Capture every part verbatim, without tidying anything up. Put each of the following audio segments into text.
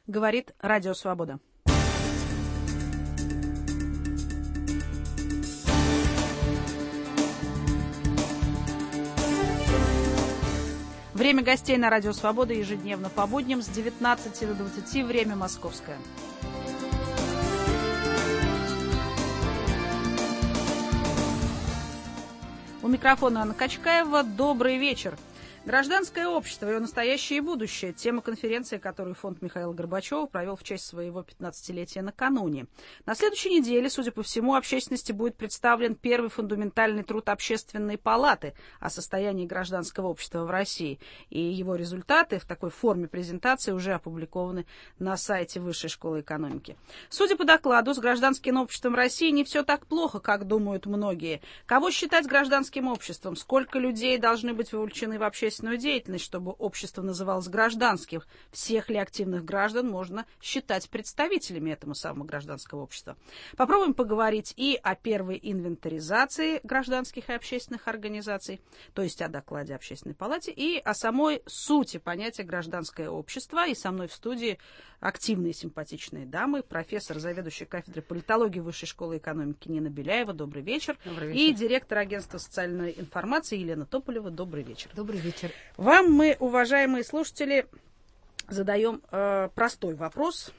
Говорит Радио Свобода. Время гостей на Радио Свобода ежедневно по будням с девятнадцати до двадцати, время московское. У микрофона Анна Качкаева. Добрый вечер. Гражданское общество, его настоящее и будущее. Тема конференции, которую фонд Михаила Горбачева провел в честь своего пятнадцатилетия накануне. На следующей неделе, судя по всему, общественности будет представлен первый фундаментальный труд Общественной палаты о состоянии гражданского общества в России. И его результаты в такой форме презентации уже опубликованы на сайте Высшей школы экономики. Судя по докладу, с гражданским обществом России не все так плохо, как думают многие. Кого считать гражданским обществом? Сколько людей должны быть вовлечены в общественную деятельность, чтобы общество называлось гражданским? Всех ли активных граждан можно считать представителями этого самого гражданского общества? Попробуем поговорить и о первой инвентаризации гражданских и общественных организаций, то есть о докладе Общественной палаты, и о самой сути понятия гражданское общество. И со мной в студии активные симпатичные дамы, профессор, заведующий кафедрой политологии Высшей школы экономики Нина Беляева. Добрый вечер. Добрый вечер. И директор агентства социальной информации Елена Тополева. Добрый вечер. Добрый вечер. Вам мы, уважаемые слушатели, задаем э, простой вопрос.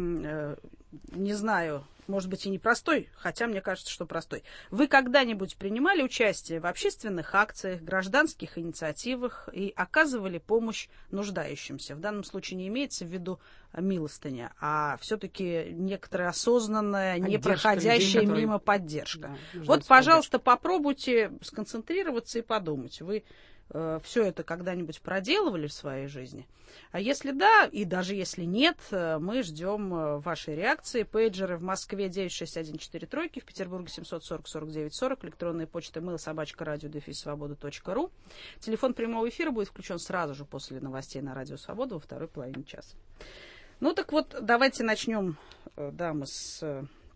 Э, не знаю, может быть и непростой, хотя мне кажется, что простой. Вы когда-нибудь принимали участие в общественных акциях, гражданских инициативах и оказывали помощь нуждающимся? В данном случае не имеется в виду милостыня, а все-таки некоторая осознанная, не проходящая людей, мимо которые... поддержка. Да, вот, пожалуйста, поддержку. Попробуйте сконцентрироваться и подумать. Вы э, все это когда-нибудь проделывали в своей жизни? А если да, и даже если нет, мы ждем вашей реакции. Пейджеры в Москве девять шесть один четыре три, в Петербурге семьсот сорок сорок девять сорок, электронная почта mail собака радио дефис свобода точка ру. Телефон прямого эфира будет включен сразу же после новостей на Радио Свобода во второй половине часа. Ну так вот, давайте начнем, да, мы с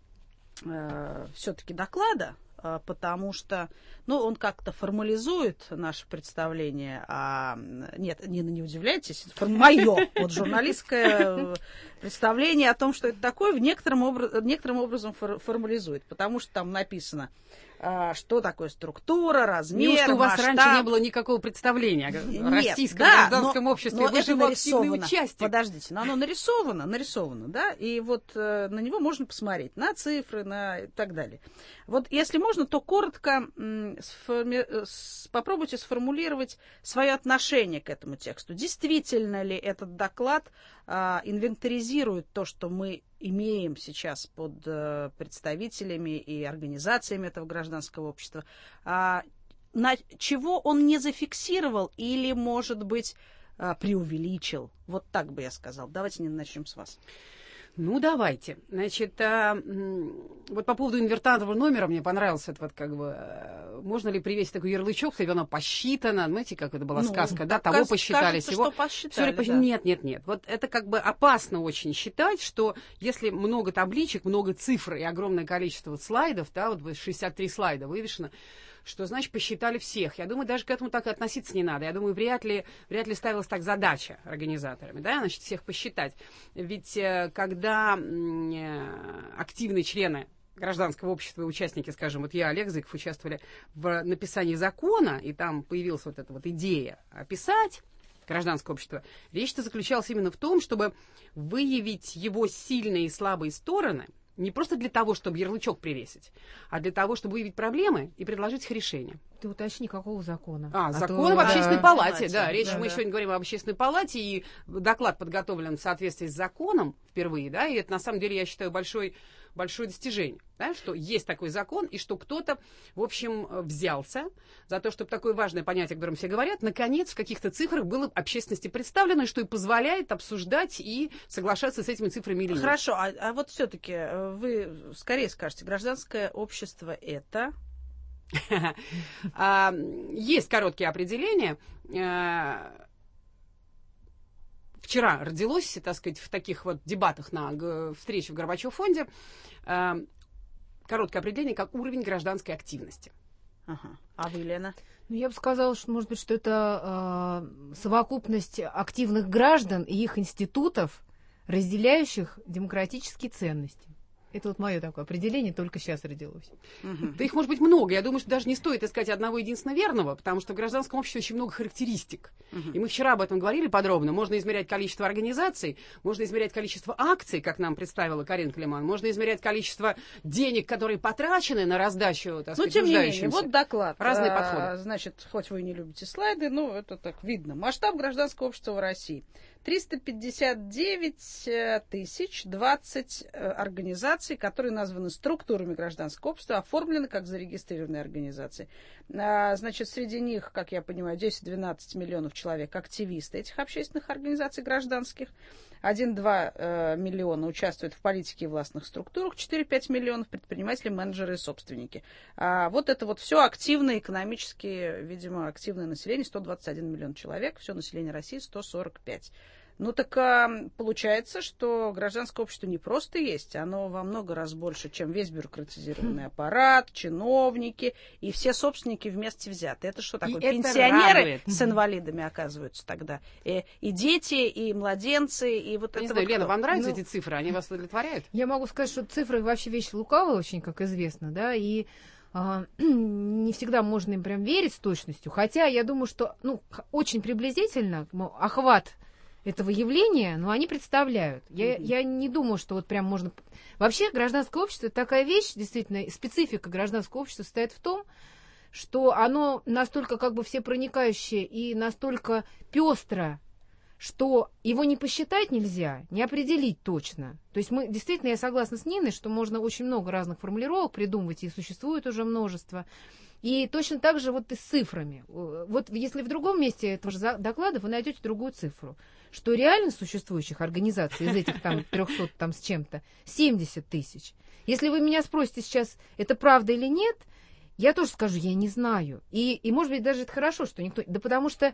э, все-таки доклада, э, потому что, ну, он как-то формализует наше представление, а нет, Нина, не удивляйтесь, мое вот журналистское представление о том, что это такое, в некотором, образ, некоторым образом фор, формализует, потому что там написано, что такое структура, размер, масштаб. У вас масштаб. Раньше не было никакого представления о Нет, российском да, гражданском но, обществе. Но Вы же его активный участник. Подождите, но оно нарисовано, нарисовано, да, и вот э, на него можно посмотреть, на цифры, на и так далее. Вот если можно, то коротко м, сформи... с... попробуйте сформулировать свое отношение к этому тексту. Действительно ли этот доклад э, инвентаризирует то, что мы имеем сейчас под э, представителями и организациями этого гражданского общества, а, на чего он не зафиксировал или, может быть, а, преувеличил? Вот так бы я сказал. Давайте не начнем с вас. Ну, давайте. Значит, а, вот по поводу инвентарного номера мне понравился это вот как бы, можно ли привесить такой ярлычок, чтобы оно посчитано, знаете, как это была ну, сказка, да, того посчитали, кажется, всего. Что посчитали, Все, да. Нет, нет, нет. Вот это как бы опасно очень считать, что если много табличек, много цифр и огромное количество вот слайдов, да, вот шестьдесят три слайда вывешено, что, значит, посчитали всех. Я думаю, даже к этому так и относиться не надо. Я думаю, вряд ли, вряд ли ставилась так задача организаторами, да, значит, всех посчитать. Ведь когда активные члены гражданского общества и участники, скажем, вот я, Олег Зыков, участвовали в написании закона, и там появилась вот эта вот идея описать гражданское общество, речь-то заключалась именно в том, чтобы выявить его сильные и слабые стороны, не просто для того, чтобы ярлычок привесить, а для того, чтобы выявить проблемы и предложить их решение. Ты уточни, какого закона? А, а закон то... об общественной да, палате, да. Речь, да, мы да. сегодня говорим об общественной палате, и доклад подготовлен в соответствии с законом впервые, да, и это, на самом деле, я считаю, большой, большое достижение, да, что есть такой закон, и что кто-то, в общем, взялся за то, чтобы такое важное понятие, о котором все говорят, наконец, в каких-то цифрах было общественности представлено, что и позволяет обсуждать и соглашаться с этими цифрами или нет. Хорошо, а, а вот все-таки вы скорее скажете, гражданское общество это... Есть короткие определения. Вчера родилось, так сказать, в таких вот дебатах на встрече в Горбачев-фонде короткое определение как уровень гражданской активности. Ага. А вы, Лена? Ну, я бы сказала, что, может быть, что это э, совокупность активных граждан и их институтов, разделяющих демократические ценности. Это вот мое такое определение, только сейчас родилось. Угу. Да их может быть много. Я думаю, что даже не стоит искать одного единственно верного, потому что в гражданском обществе очень много характеристик. Угу. И мы вчера об этом говорили подробно. Можно измерять количество организаций, можно измерять количество акций, как нам представила Карин Климан, можно измерять количество денег, которые потрачены на раздачу, так сказать, ну, тем не менее, нуждающимся. вот доклад. Разные а, подходы. Значит, хоть вы не любите слайды, ну, это так видно. Масштаб гражданского общества в России. триста пятьдесят девять тысяч двадцать организаций, которые названы структурами гражданского общества, оформлены как зарегистрированные организации. Значит, среди них, как я понимаю, десять-двенадцать миллионов человек активисты этих общественных организаций гражданских. один-два миллиона участвуют в политике и властных структурах, четыре-пять миллионов предприниматели, менеджеры и собственники. А вот это вот все активное экономически, видимо, активное население, сто двадцать один миллион человек, все население России сто сорок пять. Ну так а, получается, что гражданское общество не просто есть, оно во много раз больше, чем весь бюрократизированный аппарат, чиновники и все собственники вместе взяты. Это что такое? И пенсионеры с инвалидами оказываются тогда. И, и дети, и младенцы, и вот не это знаю, вот Лена, кто? вам нравятся Ну, эти цифры? Они вас удовлетворяют? Я могу сказать, что цифры вообще вещь лукавая очень, как известно, да, и а, не всегда можно им прям верить с точностью. Хотя я думаю, что ну, очень приблизительно охват этого явления, но они представляют. Я, mm-hmm. я не думаю, что вот прям можно... Вообще гражданское общество — это такая вещь, действительно, специфика гражданского общества состоит в том, что оно настолько как бы всепроникающее и настолько пестро, что его не посчитать нельзя, не определить точно. То есть мы, действительно, я согласна с Ниной, что можно очень много разных формулировок придумывать, и существует уже множество. И точно так же вот и с цифрами. Вот если в другом месте этого же доклада вы найдете другую цифру, что реально существующих организаций из этих там трехсот там с чем-то семьдесят тысяч. Если вы меня спросите сейчас, это правда или нет, я тоже скажу, я не знаю. И, и может быть, даже это хорошо, что никто... Да потому что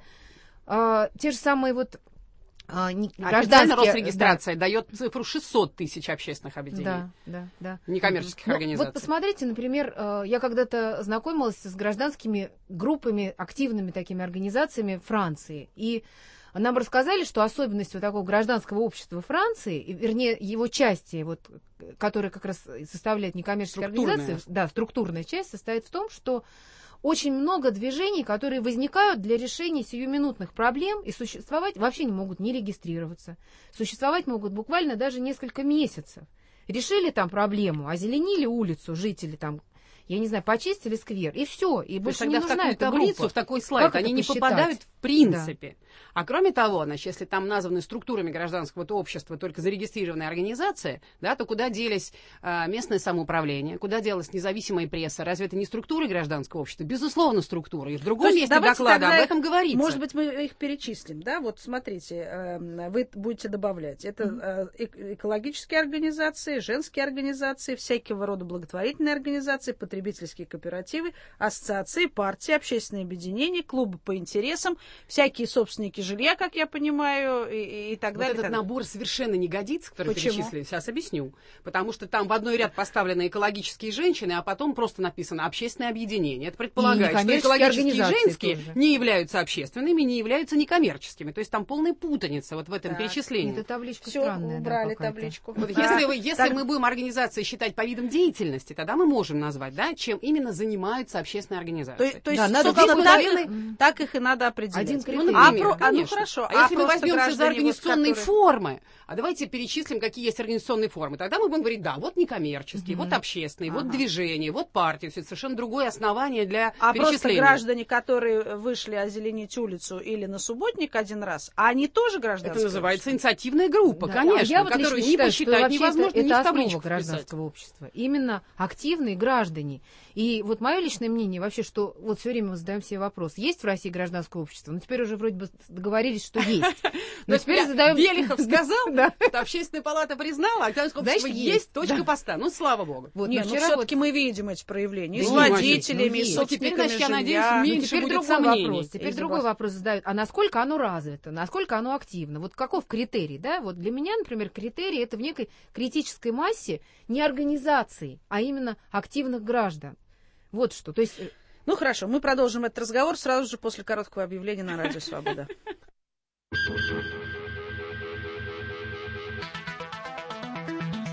а, те же самые вот а, не, гражданские... Росрегистрация да. дает цифру шестьсот тысяч общественных объединений. Да, да, да. Некоммерческих ну, организаций. Вот посмотрите, например, я когда-то знакомилась с гражданскими группами, активными такими организациями Франции. И нам рассказали, что особенность вот такого гражданского общества Франции, вернее, его части, вот, которые как раз составляют некоммерческие организации, да, структурная часть состоит в том, что очень много движений, которые возникают для решения сиюминутных проблем и существовать вообще не могут не регистрироваться. Существовать могут буквально даже несколько месяцев. Решили там проблему, озеленили улицу, жители там, я не знаю, почистили сквер, и все, и то больше не нужна в такую эта таблицу, группа. в такой слайд, как они не посчитать? попадают в принципе. Да. А кроме того, значит, если там названы структурами гражданского общества только зарегистрированные организации, да, то куда делись а, местное самоуправление, куда делась независимая пресса? Разве это не структуры гражданского общества? Безусловно, структуры. И в другом месте доклада об этом говорится. Может быть, мы их перечислим, да? Вот смотрите, э, вы будете добавлять. Это э, экологические организации, женские организации, всякого рода благотворительные организации, потребительские кооперативы, ассоциации, партии, общественные объединения, клубы по интересам, всякие собственники жилья, как я понимаю, и, и так вот далее. Этот так набор далее. совершенно не годится, который Почему? перечислили. Сейчас объясню. Потому что там в одной ряд поставлены экологические женщины, а потом просто написано общественное объединение. Это предполагает, что экологические женские тоже не являются общественными, не являются некоммерческими. То есть там полная путаница вот в этом так. перечислении. Это табличка Все, странная. убрали да, табличку. Вот а, если вы, если так... мы будем организации считать по видам деятельности, тогда мы можем назвать, да, чем именно занимаются общественные организации. То, то есть, да, надо собственно, так, половины... так их и надо определять. Один ну, например, а, про, а, ну хорошо. А, а если мы возьмемся за организационные вот, которые... формы, а давайте перечислим, какие есть организационные формы, тогда мы будем говорить, да, вот некоммерческие, mm-hmm. вот общественные, ага. вот движения, вот партии, все это совершенно другое основание для а перечисления. А просто граждане, которые вышли озеленить улицу или на субботник один раз, а они тоже гражданские? Это называется инициативная группа, да. конечно, я вот которую не считаю, посчитать невозможно, это, не это в табличку основа гражданского общества. Именно активные граждане. И вот мое личное мнение вообще, что вот все время мы задаем себе вопрос, есть в России гражданское общество? Ну, теперь уже вроде бы договорились, что есть. Но теперь задаем... Белихов сказал, общественная палата признала, а гражданское общество есть, точка поста. Ну, слава богу. Нет, но все-таки мы видим эти проявления. С водителями, с собственниками жилья. Я надеюсь, меньше будет сомнений. Теперь другой вопрос задают. А насколько оно развито? Насколько оно активно? Вот каков критерий? Да? Вот для меня, например, критерий это в некой критической массе не организаций, а именно активных граждан. Вот что. То есть... Ну хорошо, мы продолжим этот разговор сразу же после короткого объявления на Радио Свобода.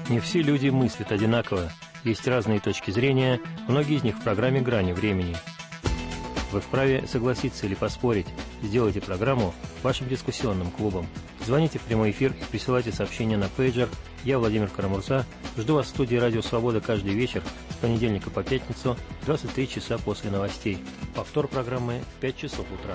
Не все люди мыслят одинаково. Есть разные точки зрения, многие из них в программе «Грани времени». Вы вправе согласиться или поспорить. Сделайте программу вашим дискуссионным клубом. Звоните в прямой эфир и присылайте сообщения на пейджер. Я, Владимир Карамурза, жду вас в студии «Радио Свобода» каждый вечер с понедельника по пятницу в двадцать три часа после новостей. Повтор программы в пять часов утра.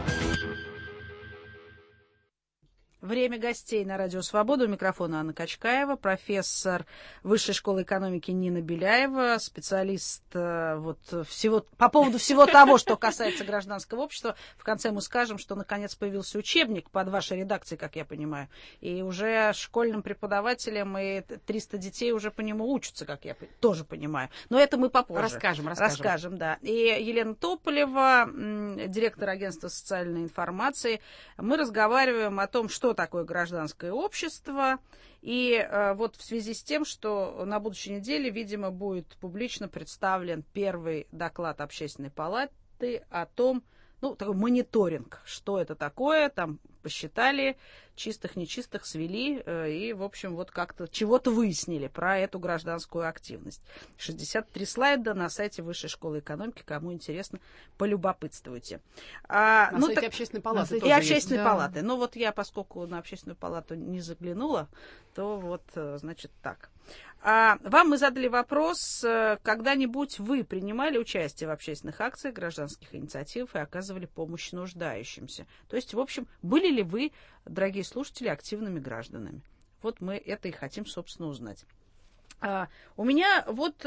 Время гостей на Радио Свобода. У микрофона Анна Качкаева, профессор Высшей школы экономики Нина Беляева, специалист э, вот, всего, по поводу всего того, что касается гражданского общества. В конце мы скажем, что наконец появился учебник под вашей редакцией, как я понимаю. И уже школьным преподавателям и триста детей уже по нему учатся, как я тоже понимаю. Но это мы попозже. Расскажем, расскажем. Расскажем, да. И Елена Тополева, директор агентства социальной информации. Мы разговариваем о том, что такое гражданское общество. И э, вот в связи с тем, что на будущей неделе, видимо, будет публично представлен первый доклад Общественной палаты о том, ну, такой мониторинг, что это такое, там посчитали, чистых, нечистых свели, э, и, в общем, вот как-то чего-то выяснили про эту гражданскую активность. шестьдесят три слайда на сайте Высшей школы экономики, кому интересно, полюбопытствуйте. А, на ну, сайте так, Общественной палаты. И Общественной да. палаты. Ну, вот я, поскольку на Общественную палату не заглянула, то вот, значит, так. А вам мы задали вопрос, когда-нибудь вы принимали участие в общественных акциях, гражданских инициативах и оказывали помощь нуждающимся? То есть, в общем, были ли вы, дорогие слушатели, активными гражданами? Вот мы это и хотим, собственно, узнать. А, у меня вот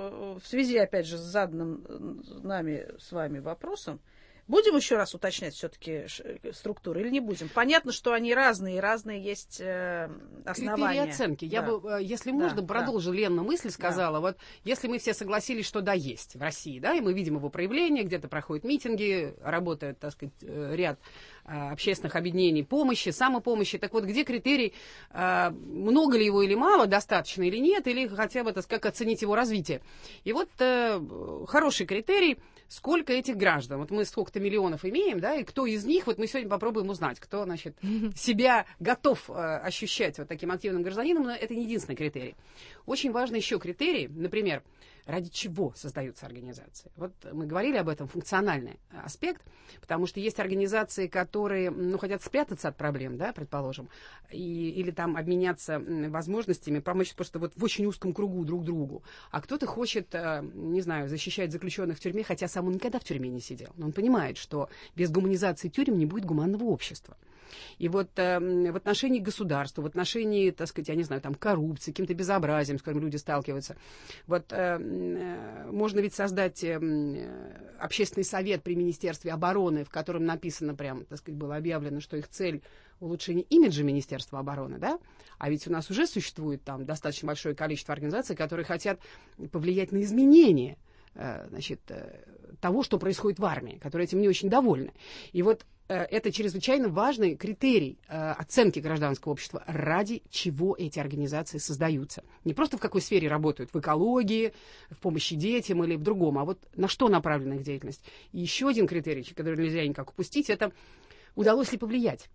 в связи, опять же, с заданным нами с вами вопросом, будем еще раз уточнять все-таки структуры или не будем? Понятно, что они разные, разные есть э, основания. Критерии оценки. Да. Я бы, если Да, можно, да. продолжу Ленна мысль, сказала. Да. Вот если мы все согласились, что да, есть в России, да, и мы видим его проявление, где-то проходят митинги, работает, так сказать, ряд общественных объединений помощи, самопомощи. Так вот, где критерий, много ли его или мало, достаточно или нет, или хотя бы, так сказать, как оценить его развитие. И вот хороший критерий, сколько этих граждан. Вот мы сколько-то миллионов имеем, да, и кто из них, вот мы сегодня попробуем узнать, кто, значит, себя готов ощущать вот таким активным гражданином, но это не единственный критерий. Очень важный еще критерий, например, ради чего создаются организации. Вот мы говорили об этом, функциональный аспект, потому что есть организации, которые, ну, хотят спрятаться от проблем, да, предположим, и, или там обменяться возможностями, помочь просто вот в очень узком кругу друг другу. А кто-то хочет, не знаю, защищать заключенных в тюрьме, хотя сам он никогда в тюрьме не сидел. Но он понимает, что без гуманизации тюрем не будет гуманного общества. И вот э, в отношении государства, в отношении, так сказать, я не знаю, там, коррупции, каким-то безобразием, с которым люди сталкиваются, вот э, э, можно ведь создать э, общественный совет при Министерстве обороны, в котором написано прям, так сказать, было объявлено, что их цель улучшение имиджа Министерства обороны, да? А ведь у нас уже существует там достаточно большое количество организаций, которые хотят повлиять на изменения, э, значит, э, того, что происходит в армии, которые этим не очень довольны. И вот это чрезвычайно важный критерий э, оценки гражданского общества, ради чего эти организации создаются. Не просто в какой сфере работают, в экологии, в помощи детям или в другом, а вот на что направлена их деятельность. И еще один критерий, который нельзя никак упустить, это удалось ли повлиять.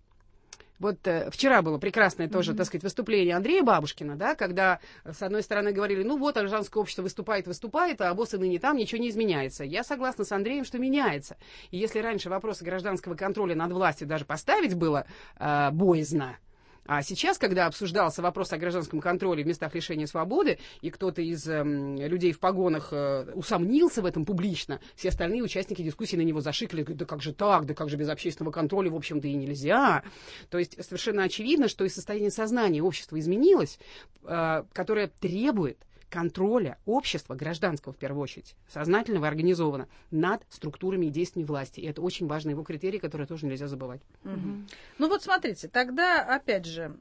Вот э, вчера было прекрасное тоже, mm-hmm. так сказать, выступление Андрея Бабушкина, да, когда, с одной стороны, говорили, ну вот, гражданское общество выступает, выступает, а боссы ныне там, ничего не изменяется. Я согласна с Андреем, что меняется. И если раньше вопросы гражданского контроля над властью даже поставить было э, боязно, а сейчас, когда обсуждался вопрос о гражданском контроле в местах лишения свободы, и кто-то из э, людей в погонах э, усомнился в этом публично, все остальные участники дискуссии на него зашикали, говорят, да как же так, да как же без общественного контроля, в общем-то, и нельзя. То есть совершенно очевидно, что и состояние сознания общества изменилось, э, которое требует контроля общества, гражданского в первую очередь, сознательного и организованно, над структурами и действиями власти. И это очень важный его критерий, который тоже нельзя забывать. Угу. Ну вот смотрите, тогда, опять же,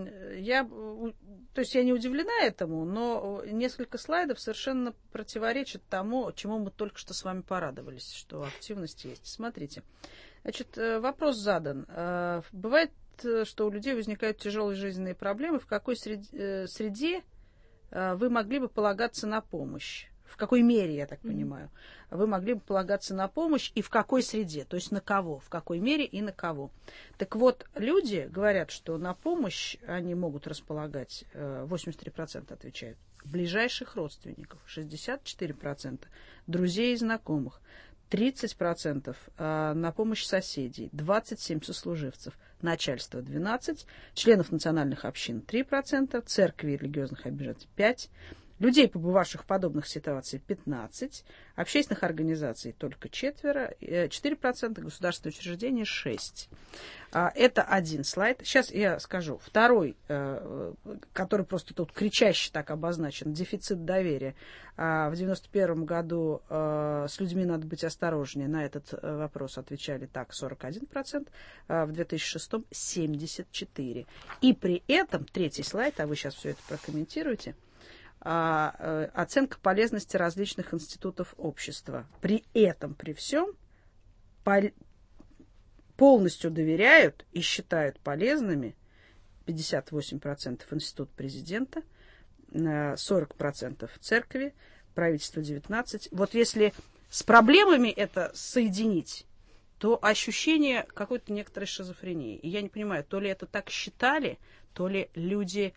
я, то есть я не удивлена этому, но несколько слайдов совершенно противоречат тому, чему мы только что с вами порадовались, что активность есть. Смотрите, значит, вопрос задан. Бывает, что у людей возникают тяжелые жизненные проблемы, в какой среде, среде вы могли бы полагаться на помощь? в какой мере, я так mm-hmm. понимаю, вы могли бы полагаться на помощь и в какой среде, то есть на кого, в какой мере и на кого. Так вот, люди говорят, что на помощь они могут располагать, восемьдесят три процента отвечают, ближайших родственников, шестьдесят четыре процента, друзей и знакомых, тридцать процентов на помощь соседей, двадцать семь процентов сослуживцев, начальство двенадцать процентов, членов национальных общин три процента, церкви и религиозных объединений пять процентов, людей, побывавших в подобных ситуациях, пятнадцать процентов, общественных организаций только четверо, четыре процента, государственные учреждения шесть процентов. Это один слайд. Сейчас я скажу. Второй, который просто тут кричаще так обозначен, дефицит доверия. В девяносто первом году с людьми надо быть осторожнее. На этот вопрос отвечали так сорок один процент, в две тысячи шестом семьдесят четыре процента. И при этом, третий слайд, а вы сейчас все это прокомментируете, оценка полезности различных институтов общества. При этом, при всем, полностью доверяют и считают полезными пятьдесят восемь процентов институт президента, сорок процентов церкви, правительство девятнадцать процентов. Вот если с проблемами это соединить, то ощущение какой-то некоторой шизофрении. И я не понимаю, то ли это так считали, то ли люди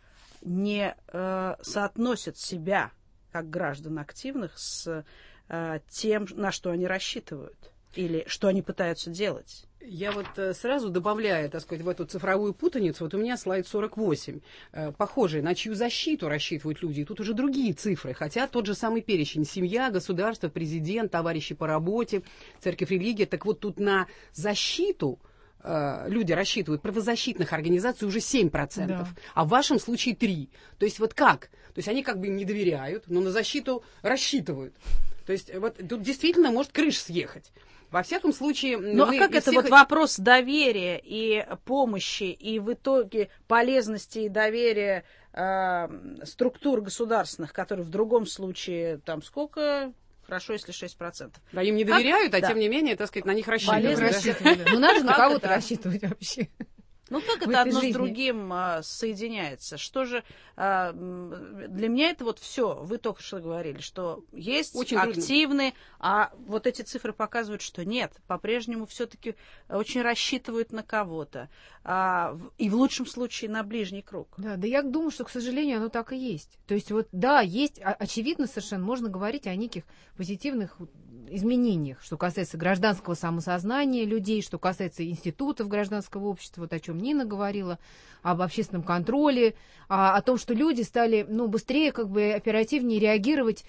не э, соотносят себя как граждан активных с э, тем, на что они рассчитывают или что они пытаются делать. Я вот э, сразу добавляю, так сказать, в эту цифровую путаницу, вот у меня слайд сорок восемь, э, похожий, на чью защиту рассчитывают люди, и тут уже другие цифры, хотя тот же самый перечень: семья, государство, президент, товарищи по работе, церковь, религия. Так вот тут на защиту люди рассчитывают, правозащитных организаций уже семь процентов, да. А в вашем случае три. То есть вот как? То есть они как бы им не доверяют, но на защиту рассчитывают. То есть вот тут действительно может крыша съехать. Во всяком случае... Ну а как это всех... вот вопрос доверия и помощи, и в итоге полезности и доверия э, структур государственных, которые в другом случае там сколько... Хорошо, если шесть процентов. Да, им не доверяют, как? а да. Тем не менее, так сказать, на них рассчитывают. рассчитывают. Ну, надо на кого-то рассчитывать вообще. Ну, как это одно с другим а, соединяется? Что же... А, для меня это вот все. Вы только что говорили, что есть очень активные, трудно. А вот эти цифры показывают, что нет. По-прежнему все-таки очень рассчитывают на кого-то. А, и в лучшем случае на ближний круг. Да, да я думаю, что, к сожалению, оно так и есть. То есть вот, да, есть, очевидно совершенно, можно говорить о неких позитивных изменениях, что касается гражданского самосознания людей, что касается институтов гражданского общества, вот о чем Нина говорила, об общественном контроле, о, о том, что люди стали, ну, быстрее, как бы оперативнее реагировать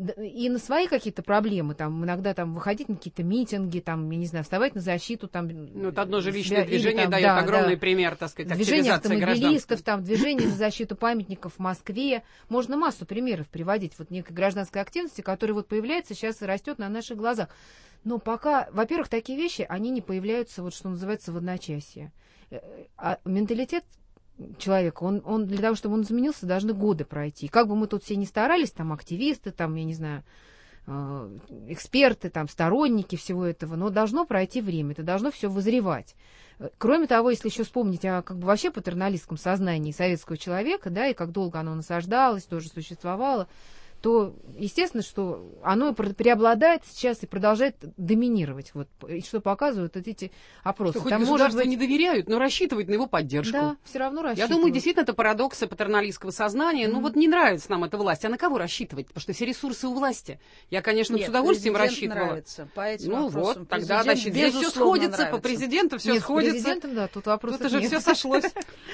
и на свои какие-то проблемы, там, иногда там выходить на какие-то митинги, там, я не знаю, вставать на защиту, там... Ну, это одно жилищное себя, движение там, дает да, огромный да. пример, так сказать, движение активизации автомобилистов, там, движение за защиту памятников в Москве. Можно массу примеров приводить вот некой гражданской активности, которая вот появляется сейчас и растет на наших глазах. Но пока, во-первых, такие вещи, они не появляются, вот что называется, в одночасье. А менталитет человека, он, он для того, чтобы он изменился, должны годы пройти. Как бы мы тут все ни старались, там активисты, там, я не знаю, эксперты, там, сторонники всего этого, но должно пройти время, это должно все вызревать. Кроме того, если еще вспомнить о как бы вообще патерналистском сознании советского человека, да, и как долго оно насаждалось, тоже существовало, то, естественно, что оно преобладает сейчас и продолжает доминировать. Вот, и что показывают вот эти опросы. Что хоть государству быть... не доверяют, но рассчитывают на его поддержку. Да, все равно рассчитывают. Я думаю, действительно, это парадоксы патерналистского сознания. Mm-hmm. Ну вот не нравится нам эта власть. А на кого рассчитывать? Потому что все ресурсы у власти. Я, конечно, Нет, с удовольствием президент рассчитывала. Нравится. По этим ну вопросам. вот, тогда, значит, здесь все сходится нравится. По президенту, все нет, сходится. С президентом, да, тут вопросов Тут уже нет. все сошлось.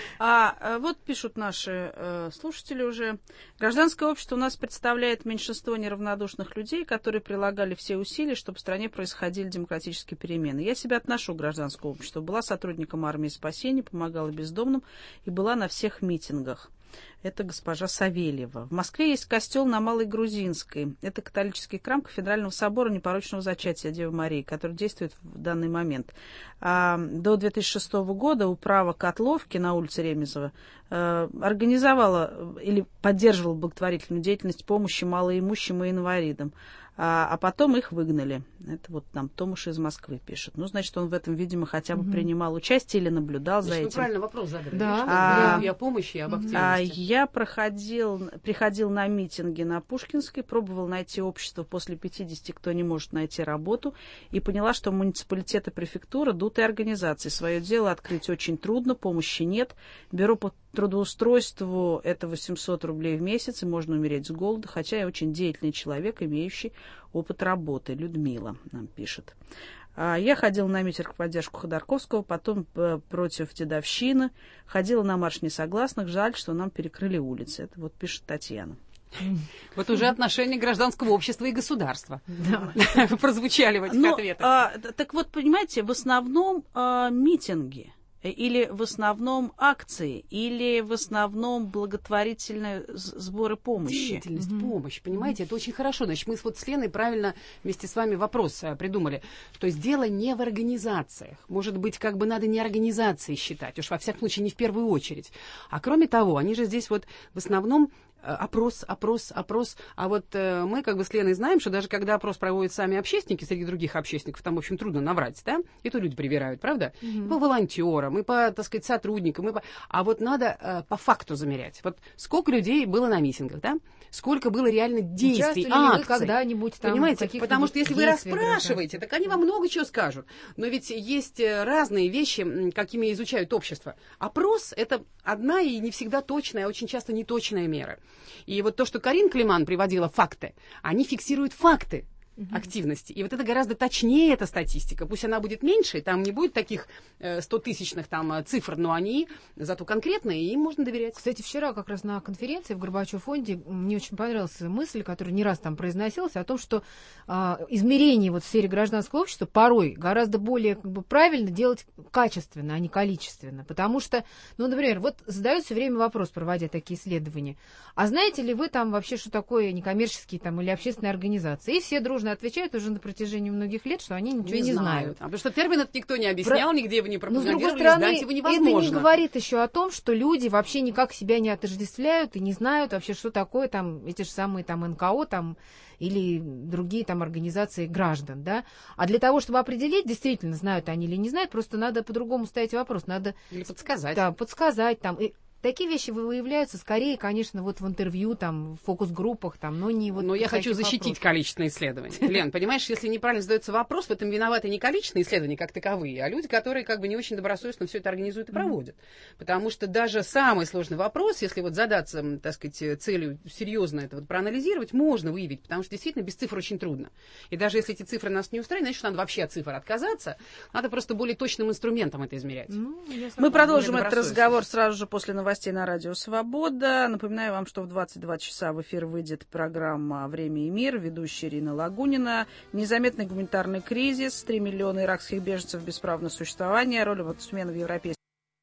А вот пишут наши э, слушатели уже. Гражданское общество у нас представляет меньшинство неравнодушных людей, которые прилагали все усилия, чтобы в стране происходили демократические перемены. Я себя отношу к гражданскому обществу. Была сотрудником армии спасения, помогала бездомным и была на всех митингах. Это госпожа Савельева. В Москве есть костел на Малой Грузинской. Это католический храм Кафедрального собора Непорочного зачатия Девы Марии, который действует в данный момент. А до две тысячи шестого года управа Котловки на улице Ремезова э, организовала или поддерживала благотворительную деятельность помощи малоимущим и инвалидам. а, а потом их выгнали. Это вот нам Томаш из Москвы пишет. Ну, значит, он в этом, видимо, хотя бы mm-hmm. принимал участие или наблюдал значит, за вы этим. правильно вопрос задали. Да. А, и о помощи, и об активности. А, я проходил, приходил на митинги на Пушкинской, пробовал найти общество после пятидесяти, кто не может найти работу, и поняла, что муниципалитет и префектура дутые организации. Свое дело открыть очень трудно, помощи нет. Бюро по трудоустройству — это восемьсот рублей в месяц, и можно умереть с голоду, хотя я очень деятельный человек, имеющий опыт работы. Людмила нам пишет. Я ходила на митинг в поддержку Ходорковского, потом против дедовщины, ходила на марш несогласных. Жаль, что нам перекрыли улицы. Это вот пишет Татьяна. Вот уже отношения гражданского общества и государства прозвучали в этих ответах. Так вот, понимаете, в основном митинги. Или в основном акции, или в основном благотворительные сборы помощи. Деятельность, mm-hmm. помощь, понимаете, это очень хорошо. Значит, мы вот с Леной правильно вместе с вами вопрос придумали. То есть дело не в организациях. Может быть, как бы надо не организации считать, уж во всяком случае не в первую очередь. А кроме того, они же здесь вот в основном опрос, опрос, опрос. А вот э, мы как бы с Леной знаем, что даже когда опрос проводят сами общественники, среди других общественников, там, в общем, трудно наврать, да? И то люди привирают, правда? Mm-hmm. И по волонтерам, и по, так сказать, сотрудникам. И по... А вот надо э, по факту замерять. Вот сколько людей было на митингах, да? Сколько было реально действий, акций. Когда-нибудь там, понимаете, потому что если вы расспрашиваете, так они вам много чего скажут. Но ведь есть разные вещи, какими изучают общество. Опрос — это одна и не всегда точная, а очень часто неточная мера. И вот то, что Карин Климан приводила факты, они фиксируют факты активности. И вот это гораздо точнее, эта статистика. Пусть она будет меньше, там не будет таких стотысячных там цифр, но они зато конкретные, и им можно доверять. Кстати, вчера как раз на конференции в Горбачев фонде мне очень понравилась мысль, которая не раз там произносилась, о том, что а, измерение вот в сфере гражданского общества порой гораздо более как бы, правильно делать качественно, а не количественно. Потому что, ну, например, вот задают все время вопрос, проводя такие исследования. А знаете ли вы там вообще, что такое некоммерческие там или общественные организации? И все дружно отвечают уже на протяжении многих лет, что они ничего не, не знают. знают. А потому что термин этот никто не объяснял, Про... нигде его не пропагандировали, но, с другой стороны, его невозможно. Это не говорит еще о том, что люди вообще никак себя не отождествляют и не знают вообще, что такое там эти же самые там эн ка о там, или другие там организации граждан, да. А для того, чтобы определить, действительно, знают они или не знают, просто надо по-другому ставить вопрос. Надо или подсказать. Да, подсказать там. И такие вещи выявляются скорее, конечно, вот в интервью, там, в фокус-группах, там, но не вот... Но я хочу защитить вопросов. Количественные исследования. Лен, понимаешь, если неправильно задается вопрос, в этом виноваты не количественные исследования как таковые, а люди, которые как бы не очень добросовестно все это организуют и проводят. Mm-hmm. Потому что даже самый сложный вопрос, если вот задаться, так сказать, целью серьезно это вот проанализировать, можно выявить, потому что действительно без цифр очень трудно. И даже если эти цифры нас не устраивают, значит, надо вообще от цифр отказаться, надо просто более точным инструментом это измерять. Mm-hmm. Мы продолжим этот разговор сразу же после новостей. Новостей на радио «Свобода». Напоминаю вам, что в двадцать два часа в эфир выйдет программа «Время и мир», ведущая Ирина Лагунина. Незаметный гуманитарный кризис, три миллиона иракских беженцев без права на существование, роль омбудсмена в европейском.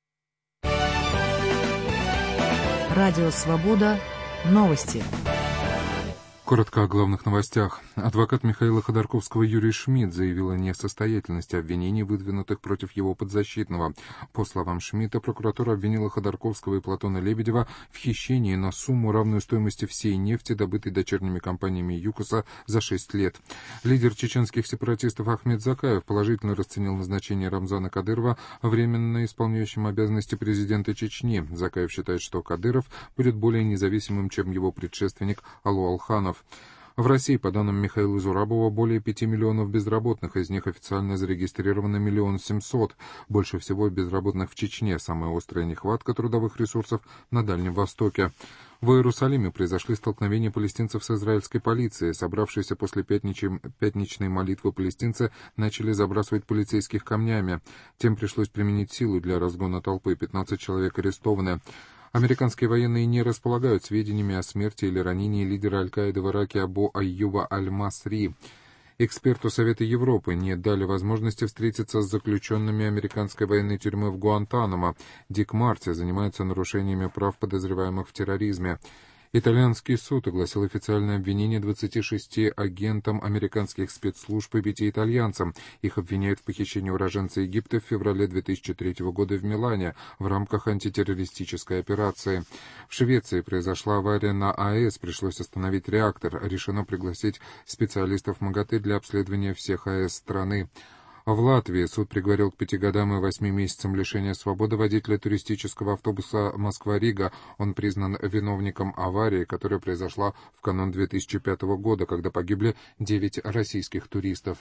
Радио «Свобода». Новости. Коротко о главных новостях. Адвокат Михаила Ходорковского Юрий Шмидт заявил о несостоятельности обвинений, выдвинутых против его подзащитного. По словам Шмидта, прокуратура обвинила Ходорковского и Платона Лебедева в хищении на сумму, равную стоимости всей нефти, добытой дочерними компаниями ЮКОСа за шесть лет. Лидер чеченских сепаратистов Ахмед Закаев положительно расценил назначение Рамзана Кадырова временно исполняющим обязанности президента Чечни. Закаев считает, что Кадыров будет более независимым, чем его предшественник Алу Алханов. В России, по данным Михаила Зурабова, более пяти миллионов безработных, из них официально зарегистрировано миллион семьсот. Больше всего безработных в Чечне, самая острая нехватка трудовых ресурсов на Дальнем Востоке. В Иерусалиме произошли столкновения палестинцев с израильской полицией. Собравшиеся после пятничной, пятничной молитвы палестинцы начали забрасывать полицейских камнями. Тем пришлось применить силу для разгона толпы. пятнадцать человек арестованы. Американские военные не располагают сведениями о смерти или ранении лидера Аль-Каиды в Ираке Абу Айюба Аль-Масри. Эксперту Совета Европы не дали возможности встретиться с заключенными американской военной тюрьмы в Гуантанамо. Дик Марти занимается нарушениями прав подозреваемых в терроризме. Итальянский суд огласил официальное обвинение двадцати шести агентам американских спецслужб и пяти итальянцам. Их обвиняют в похищении уроженца Египта в феврале две тысячи третьего года в Милане в рамках антитеррористической операции. В Швеции произошла авария на АЭС, пришлось остановить реактор. Решено пригласить специалистов МАГАТЭ для обследования всех АЭС страны. В Латвии суд приговорил к пяти годам и восьми месяцам лишения свободы водителя туристического автобуса «Москва-Рига». Он признан виновником аварии, которая произошла в канун две тысячи пятого года, когда погибли девять российских туристов.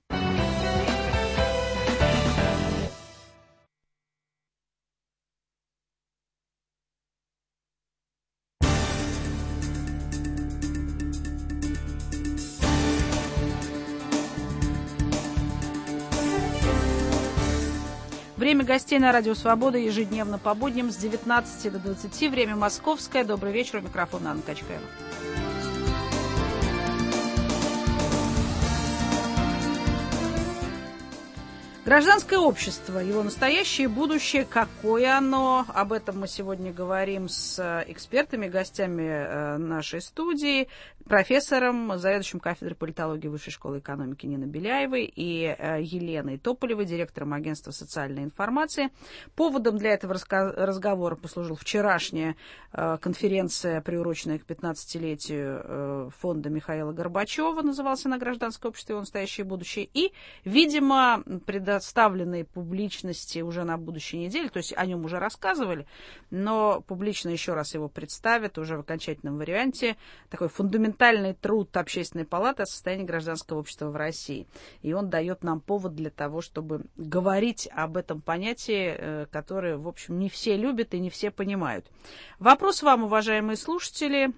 Время гостей на Радио Свобода ежедневно по будням с девятнадцати до двадцати. Время московское. Добрый вечер. У микрофона Анна Качкаева. Гражданское общество, его настоящее и будущее, какое оно? Об этом мы сегодня говорим с экспертами, гостями нашей студии, профессором, заведующим кафедрой политологии Высшей школы экономики Ниной Беляевой и Еленой Тополевой, директором агентства социальной информации. Поводом для этого разговора послужила вчерашняя конференция, приуроченная к пятнадцатилетию фонда Михаила Горбачева, назывался она «Гражданское общество, его настоящее и будущее», и, видимо, предоставленной публичности уже на будущей неделе, то есть о нем уже рассказывали, но публично еще раз его представят уже в окончательном варианте, такой фундаментальный труд Общественной палаты о состоянии гражданского общества в России. И он дает нам повод для того, чтобы говорить об этом понятии, которое, в общем, не все любят и не все понимают. Вопрос вам, уважаемые слушатели.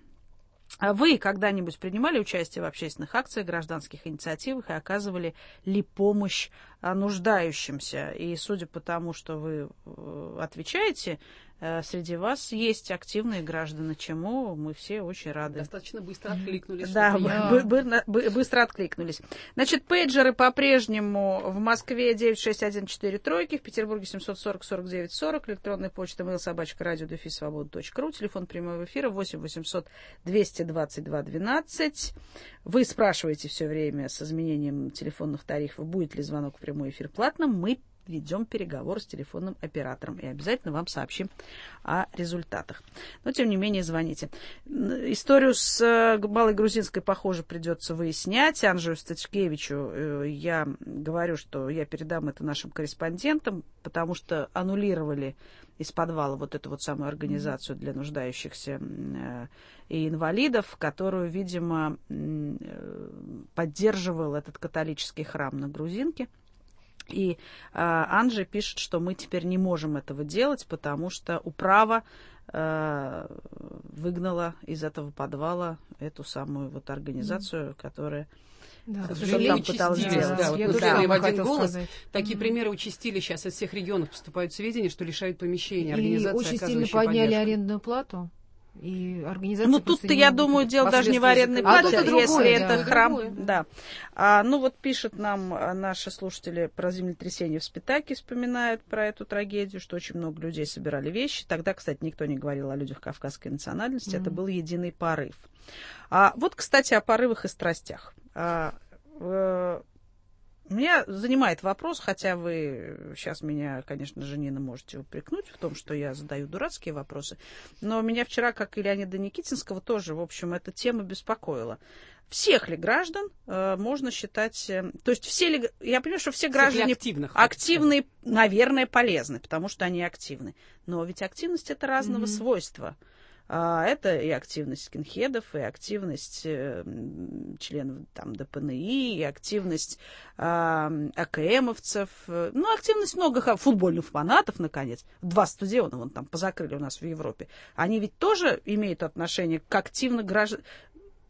Вы когда-нибудь принимали участие в общественных акциях, гражданских инициативах и оказывали ли помощь нуждающимся? И судя по тому, что вы отвечаете, среди вас есть активные граждане, чему мы все очень рады. Достаточно быстро откликнулись. Да, бы, бы, быстро откликнулись. Значит, пейджеры по-прежнему в Москве девять шесть один четыре тройки, в Петербурге семьсот сорок сорок девять сорок, электронная почта mail собачка радио дефис свобода точка ру, телефон прямого эфира восемь восемьсот двести двадцать два двенадцать. Вы спрашиваете все время с изменением телефонных тарифов, будет ли звонок в прямой эфир платным. Мы ведем переговоры с телефонным оператором и обязательно вам сообщим о результатах. Но, тем не менее, звоните. Историю с Малой Грузинской, похоже, придется выяснять. Анжею Стачкевичу я говорю, что я передам это нашим корреспондентам, потому что аннулировали из подвала вот эту вот самую организацию для нуждающихся и инвалидов, которую, видимо, поддерживал этот католический храм на Грузинке. И э, Анжи пишет, что мы теперь не можем этого делать, потому что управа э, выгнала из этого подвала эту самую вот организацию, mm. которая да, там пыталась сделать. Да, вот я мы да, в один голос. сказать. Такие mm. примеры участили сейчас из всех регионов, поступают сведения, что лишают помещения организации, и очень сильно подняли поддержку. Арендную плату. И организация. Ну, тут-то, я думаю, дело даже не в арендной плате, а если другое, это да, храм. Другое. Да. А, ну, вот пишет нам наши слушатели про землетрясение в Спитаке, вспоминают про эту трагедию, что очень много людей собирали вещи. Тогда, кстати, никто не говорил о людях кавказской национальности, mm-hmm. это был единый порыв. А, вот, кстати, о порывах и страстях. А, э, Меня занимает вопрос, хотя вы сейчас меня, конечно же, Нина, можете упрекнуть в том, что я задаю дурацкие вопросы, но меня вчера, как и Леонида Никитинского, тоже, в общем, эта тема беспокоила. Всех ли граждан э, можно считать... Э, то есть все ли... Я понимаю, что все граждане активных, активные, наверное, полезны, потому что они активны. Но ведь активность — это разного mm-hmm. свойства. Это и активность скинхедов, и активность э, членов там, ДПНИ, и активность э, АКМовцев. Ну, активность много футбольных фанатов, наконец. Два стадиона вон там позакрыли у нас в Европе. Они ведь тоже имеют отношение к активно граждан...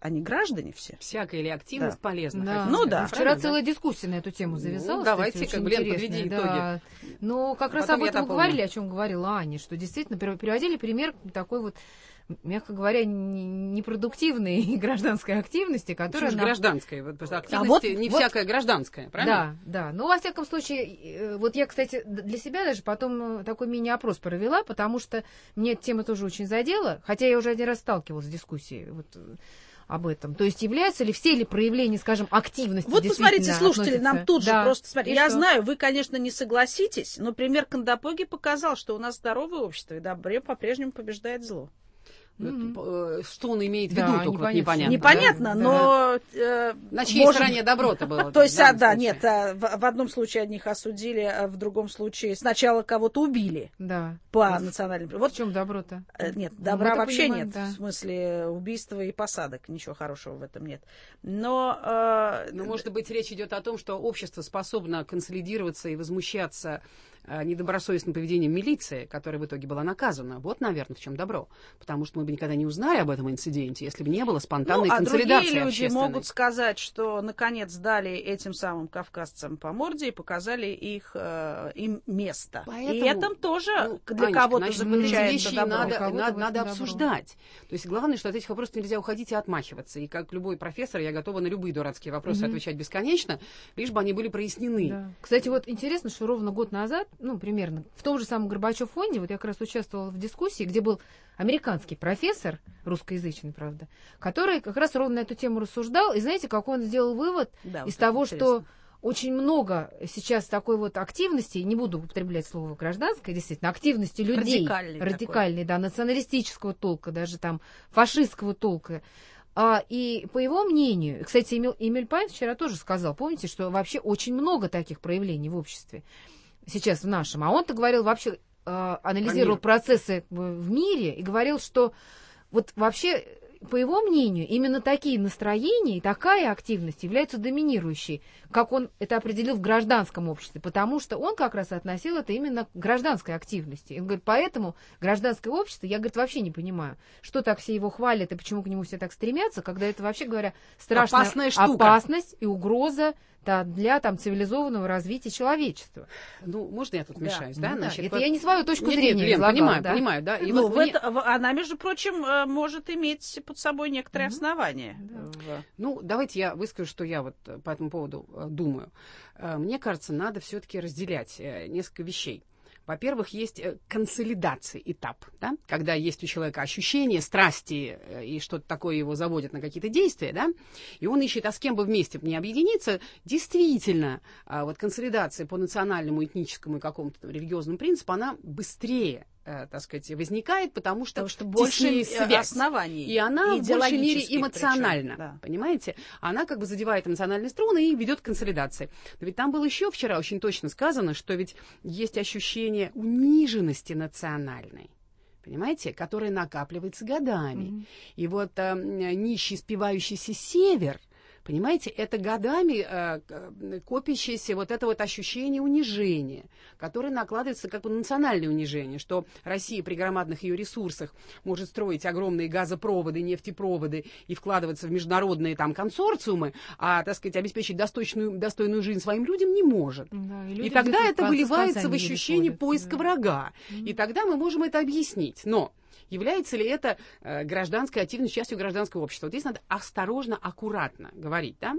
они граждане все. Всякая ли активность Да. полезна? Да. Ну да. Вчера Правильно, целая да? дискуссия на эту тему завязалась. Ну, давайте, кстати, как бы, очень Лен, подведи интересная, да. Но как А раз потом об я этом мы дополню. говорили, о чем говорила Аня, что действительно пер- приводили пример такой вот, мягко говоря, не- непродуктивной гражданской активности, Почему которая... же на- гражданская? Вот, просто активность вот- не вот- всякая гражданская, правильно? Да, да. Ну, во всяком случае, э, вот я, кстати, д- для себя даже потом э, такой мини-опрос провела, потому что мне эта тема тоже очень задела, хотя я уже один раз сталкивалась с дискуссией вот, э, об этом. То есть являются ли все ли проявления, скажем, активности Вот посмотрите, действительно слушатели, нам относятся? тут же Да. просто смотрите. И Я что? знаю, вы, конечно, не согласитесь, но пример Кандапоги показал, что у нас здоровое общество, и добре по-прежнему побеждает зло. Вот, э, Что он имеет в Да, виду, только вот непонятно. непонятно. Непонятно, да. но... э, На чьей может- стороне добро-то было? То есть, в данном а, да, случае? нет, а, в, в одном случае одних осудили, а в другом случае сначала кого-то убили Да. по национальным... Вот Вот, в чем добро-то? э, нет, Ну, добра мы-то вообще понимаем, нет, да. в смысле убийства и посадок, ничего хорошего в этом нет. Но... э, Ну, может быть, речь идет о том, что общество способно консолидироваться и возмущаться э, недобросовестным поведением милиции, которая в итоге была наказана. Вот, наверное, в чем добро. Потому что мы бы никогда не узнали об этом инциденте, если бы не было спонтанной ну, а консолидации другие люди общественной. могут сказать, что наконец дали этим самым кавказцам по морде и показали их, э, им место. Поэтому, и этом тоже ну, для Анечка, кого-то значит, вот эти заключается вещи добро. надо, Для кого-то надо, в этом надо добро. обсуждать. То есть главное, что от этих вопросов нельзя уходить и отмахиваться. И как любой профессор, я готова на любые дурацкие вопросы Мгм. отвечать бесконечно, лишь бы они были прояснены. Да. Кстати, вот интересно, что ровно год назад, ну, примерно, в том же самом Горбачев фонде, вот я как раз участвовала в дискуссии, где был американский профессор, русскоязычный, правда, который как раз ровно на эту тему рассуждал. И знаете, как он сделал вывод Да, из вот это того, интересно. что очень много сейчас такой вот активности, не буду употреблять слово гражданское, действительно, активности людей, Радикальной такой. радикальной, да, националистического толка, даже там фашистского толка. А, и по его мнению, кстати, Эмиль, Эмиль Пайн вчера тоже сказал, помните, что вообще очень много таких проявлений в обществе сейчас в нашем. А он-то говорил вообще, э, анализировал Про процессы в, в мире и говорил, что вот вообще, по его мнению, именно такие настроения и такая активность являются доминирующей, как он это определил в гражданском обществе, потому что он как раз относил это именно к гражданской активности. И он говорит, поэтому гражданское общество, я, говорит, вообще не понимаю, что так все его хвалят и почему к нему все так стремятся, когда это, вообще говоря, страшная Опасная штука. опасность и угроза, да, для там, цивилизованного развития человечества. Ну, можно я тут Да. вмешаюсь, да? Ну да, Значит, это вот- я не свою точку Нет, зрения нет, Лен, излагала, понимаю, да. понимаю, да. И Ну, вот в мне- это- в- она, между прочим, э, может иметь под собой некоторые Мгм. основания. Да. В- Ну, давайте я выскажу, что я вот э, по этому поводу э, думаю. Э, Мне кажется, надо все-таки разделять э, несколько вещей. Во-первых, есть э, консолидация этап, да? Когда есть у человека ощущение страсти э, и что-то такое его заводит на какие-то действия, да? И он ищет, а с кем бы вместе не объединиться. Действительно, а, вот консолидация по национальному, этническому и какому-то там религиозному принципу, она быстрее, э, так сказать, возникает, потому что, Потому что больше теснее э, связь. оснований. И она в большей мере идеологических эмоциональна, причем, да. понимаете? Она как бы задевает эмоциональные струны и ведет к консолидации. Но ведь там было еще вчера очень точно сказано, что ведь есть ощущение униженности национальной, понимаете, которая накапливается годами. Мгм. И вот э, нищий спивающийся север, понимаете, это годами э, к- копящееся вот это вот ощущение унижения, которое накладывается как бы на национальное унижение, что Россия при громадных ее ресурсах может строить огромные газопроводы, нефтепроводы и вкладываться в международные там консорциумы, а, так сказать, обеспечить достойную, достойную жизнь своим людям не может. Да, И люди тогда где-то это с выливается в концами ощущение еле поиска ходят, да. врага. Мгм. И тогда мы можем это объяснить. Но является ли это э, гражданской активностью, частью гражданского общества? Вот здесь надо осторожно, аккуратно говорить, да?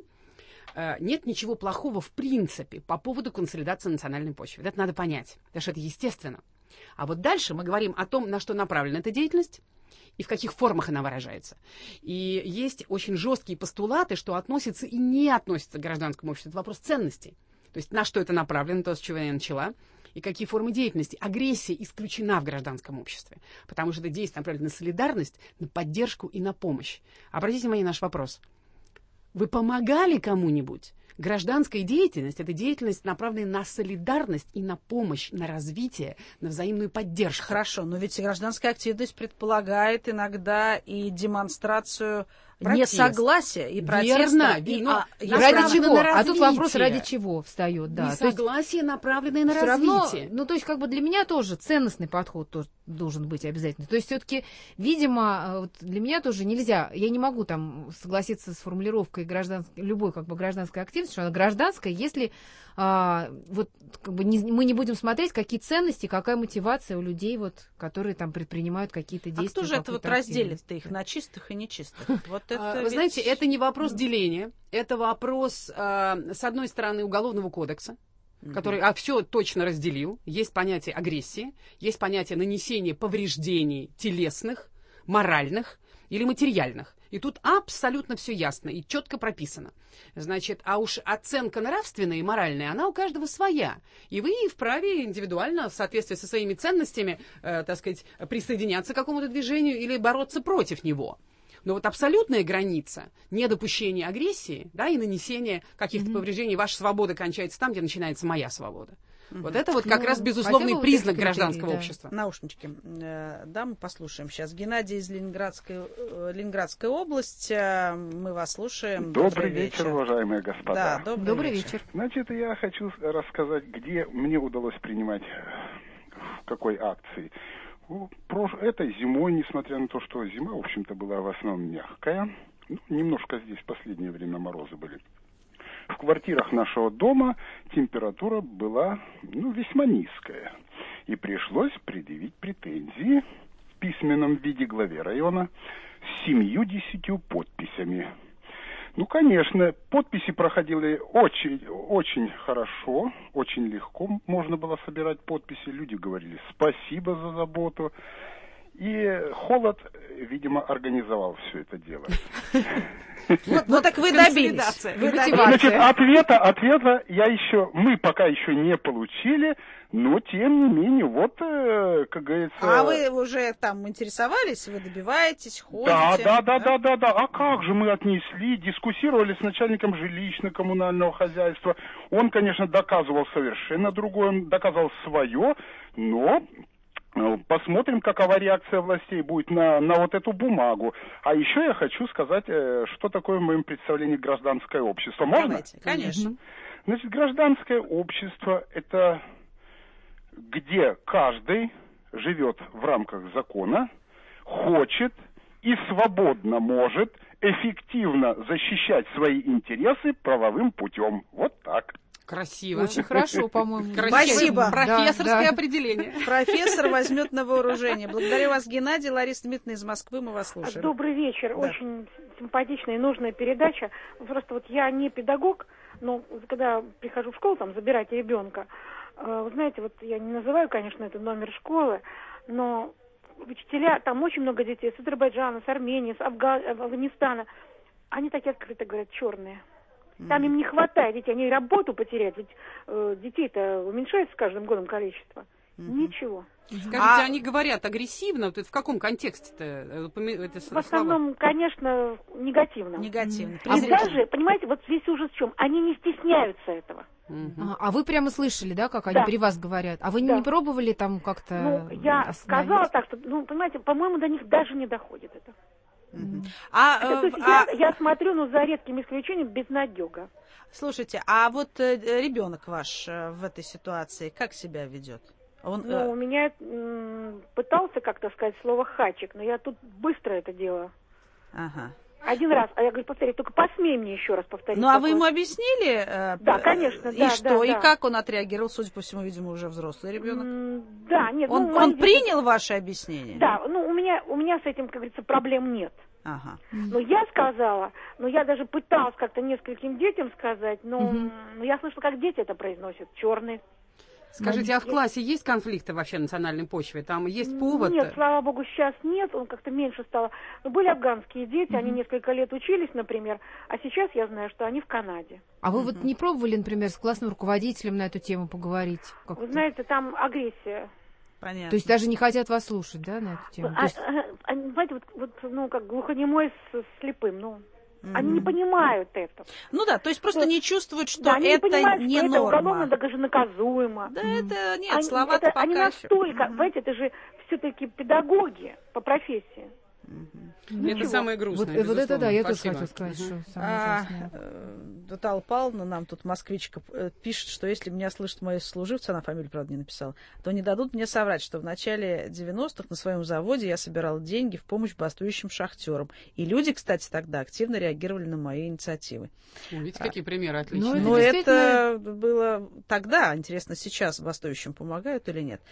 Э, нет ничего плохого в принципе по поводу консолидации национальной почвы. Вот это надо понять, потому что это естественно. А вот дальше мы говорим о том, на что направлена эта деятельность и в каких формах она выражается. И есть очень жесткие постулаты, что относятся и не относятся к гражданскому обществу. Это вопрос ценностей. То есть на что это направлено, то, с чего я начала, и какие формы деятельности. Агрессия исключена в гражданском обществе, потому что это действие направлено на солидарность, на поддержку и на помощь. Обратите внимание на наш вопрос. Вы помогали кому-нибудь? Гражданская деятельность – это деятельность, направленная на солидарность и на помощь, на развитие, на взаимную поддержку. Хорошо, но ведь гражданская активность предполагает иногда и демонстрацию несогласия и протеста. Верно. И, Но а, ради чего? на А тут вопрос, развитие. ради чего встает, да. Несогласие, направленное на Все равно, развитие. ну, то есть, как бы для меня тоже ценностный подход тоже должен быть обязательно. То есть, все-таки, видимо, вот для меня тоже нельзя, я не могу там согласиться с формулировкой гражданской, любой как бы гражданской активности, что она гражданская, если а, вот как бы не, мы не будем смотреть, какие ценности, какая мотивация у людей, вот, которые там предпринимают какие-то действия. А кто же это вот разделит-то их на чистых и нечистых? Вот это Вы ведь... знаете, это не вопрос деления, это вопрос, с одной стороны, Уголовного кодекса, который а, все точно разделил. Есть понятие агрессии, есть понятие нанесения повреждений телесных, моральных или материальных. И тут абсолютно все ясно и четко прописано. Значит, а уж оценка нравственная и моральная, она у каждого своя. И вы вправе индивидуально, в соответствии со своими ценностями, э, так сказать, присоединяться к какому-то движению или бороться против него. Но вот абсолютная граница недопущения агрессии, да, и нанесения каких-то mm-hmm. повреждений, ваша свобода кончается там, где начинается моя свобода. Mm-hmm. Вот это вот как ну, раз безусловный признак гражданского да. общества. Наушнички. Да, мы послушаем сейчас. Геннадий из Ленинградской, Ленинградской области. Мы вас слушаем. Добрый, добрый вечер, вечер, уважаемые господа. Да, добрый, добрый вечер. вечер. Значит, я хочу рассказать, где мне удалось принимать, в какой акции. Этой зимой, несмотря на то, что зима, в общем-то, была в основном мягкая, ну, немножко здесь в последнее время морозы были. В квартирах нашего дома температура была, ну, весьма низкая. И пришлось предъявить претензии в письменном виде главе района с семью-десятью подписями. Ну, конечно, подписи проходили очень, очень хорошо, очень легко можно было собирать подписи. Люди говорили спасибо за заботу. И холод, видимо, организовал все это дело. Вот, ну так вы добились. Значит, ответа, ответа я еще, мы пока еще не получили, но тем не менее, вот, как говорится... А вы уже там интересовались, вы добиваетесь, ходите? Да, да, да, да, да, да. А как же мы отнесли, дискуссировали с начальником жилищно-коммунального хозяйства. Он, конечно, доказывал совершенно другое, он доказал свое, но... Посмотрим, какова реакция властей будет на, на вот эту бумагу. А еще я хочу сказать, что такое в моем представлении гражданское общество. Можно? Давайте, конечно. Значит, гражданское общество – это где каждый живет в рамках закона, хочет и свободно может эффективно защищать свои интересы правовым путем. Вот так. Красиво. Очень хорошо, по-моему. Спасибо. Профессорское да, да. определение. Профессор возьмет на вооружение. Благодарю вас, Геннадий. Лариса Дмитриевна из Москвы, мы вас слушаем. Добрый вечер. Да. Очень симпатичная и нужная передача. Просто вот я не педагог, но когда прихожу в школу, там, забирать ребенка, вы знаете, вот я не называю, конечно, это номер школы, но учителя, там очень много детей с Азербайджана, с Армении, с Афга... Афганистана. Они такие открыто говорят, черные. Там им не хватает детей, они работу потеряют, ведь э, детей-то уменьшается с каждым годом количество. Mm-hmm. Ничего. Скажите, а... они говорят агрессивно, вот это в каком контексте-то? Это в основном, конечно, негативно. Негативно. А даже, понимаете, вот весь ужас в чем? Они не стесняются этого. Mm-hmm. А, а вы прямо слышали, да, как они да. при вас говорят? А вы да. не пробовали там как-то Ну, я сказала так, что, ну, понимаете, по-моему, до них даже не доходит это. Mm-hmm. А, это, то есть а... я, я смотрю, ну, за редким исключением, безнадега. Слушайте, а вот э, ребенок ваш э, в этой ситуации как себя ведет? Он, ну, э... у меня м, пытался как-то сказать слово «хачик», но я тут быстро это делаю. Ага. Один раз, а я говорю, повтори, только посмей мне еще раз повторить. Ну, а вы ему объяснили? Э, да, конечно, и да. что, да, и да. как он отреагировал? Судя по всему, видимо, уже взрослый ребенок. М, да, нет. Он, ну, он дети... принял ваше объяснение? Да, ну, у меня, у меня с этим, как говорится, проблем нет. Ага. Но я сказала, но я даже пыталась как-то нескольким детям сказать, но, угу. но я слышала, как дети это произносят, черный. Скажите, а в классе есть конфликты вообще на национальной почве? Там есть повод? Нет, слава богу, сейчас нет, он как-то меньше стало. Но были афганские дети, mm-hmm. они несколько лет учились, например, а сейчас я знаю, что они в Канаде. А вы mm-hmm. вот не пробовали, например, с классным руководителем на эту тему поговорить? Как-то? Вы знаете, там агрессия. Понятно. То есть даже не хотят вас слушать, да, на эту тему? А, есть... а, а, знаете, вот, вот, ну, как глухонемой с, с слепым, ну... Mm-hmm. Они не понимают это. Ну да, то есть просто что, не чувствуют, что да, это не, не что норма. Это уголовно даже наказуемо. Да mm-hmm. это нет, они, слова-то это, пока они еще. настолько, mm-hmm. знаете, это же все-таки педагоги по профессии. Mm-hmm. Это самое грустное. Вот, вот это да, я тоже Спасибо. хочу сказать, Угу. что самое А, ужасное. э, Наталья Павловна, нам тут москвичка э, пишет, что если меня слышат мои сослуживцы, она фамилию, правда, не написала, то не дадут мне соврать, что в начале девяностых на своем заводе я собирала деньги в помощь бастующим шахтерам. И люди, кстати, тогда активно реагировали на мои инициативы. О, видите, какие примеры отличные. Ну, Но это это было тогда. Интересно, сейчас бастующим помогают или нет.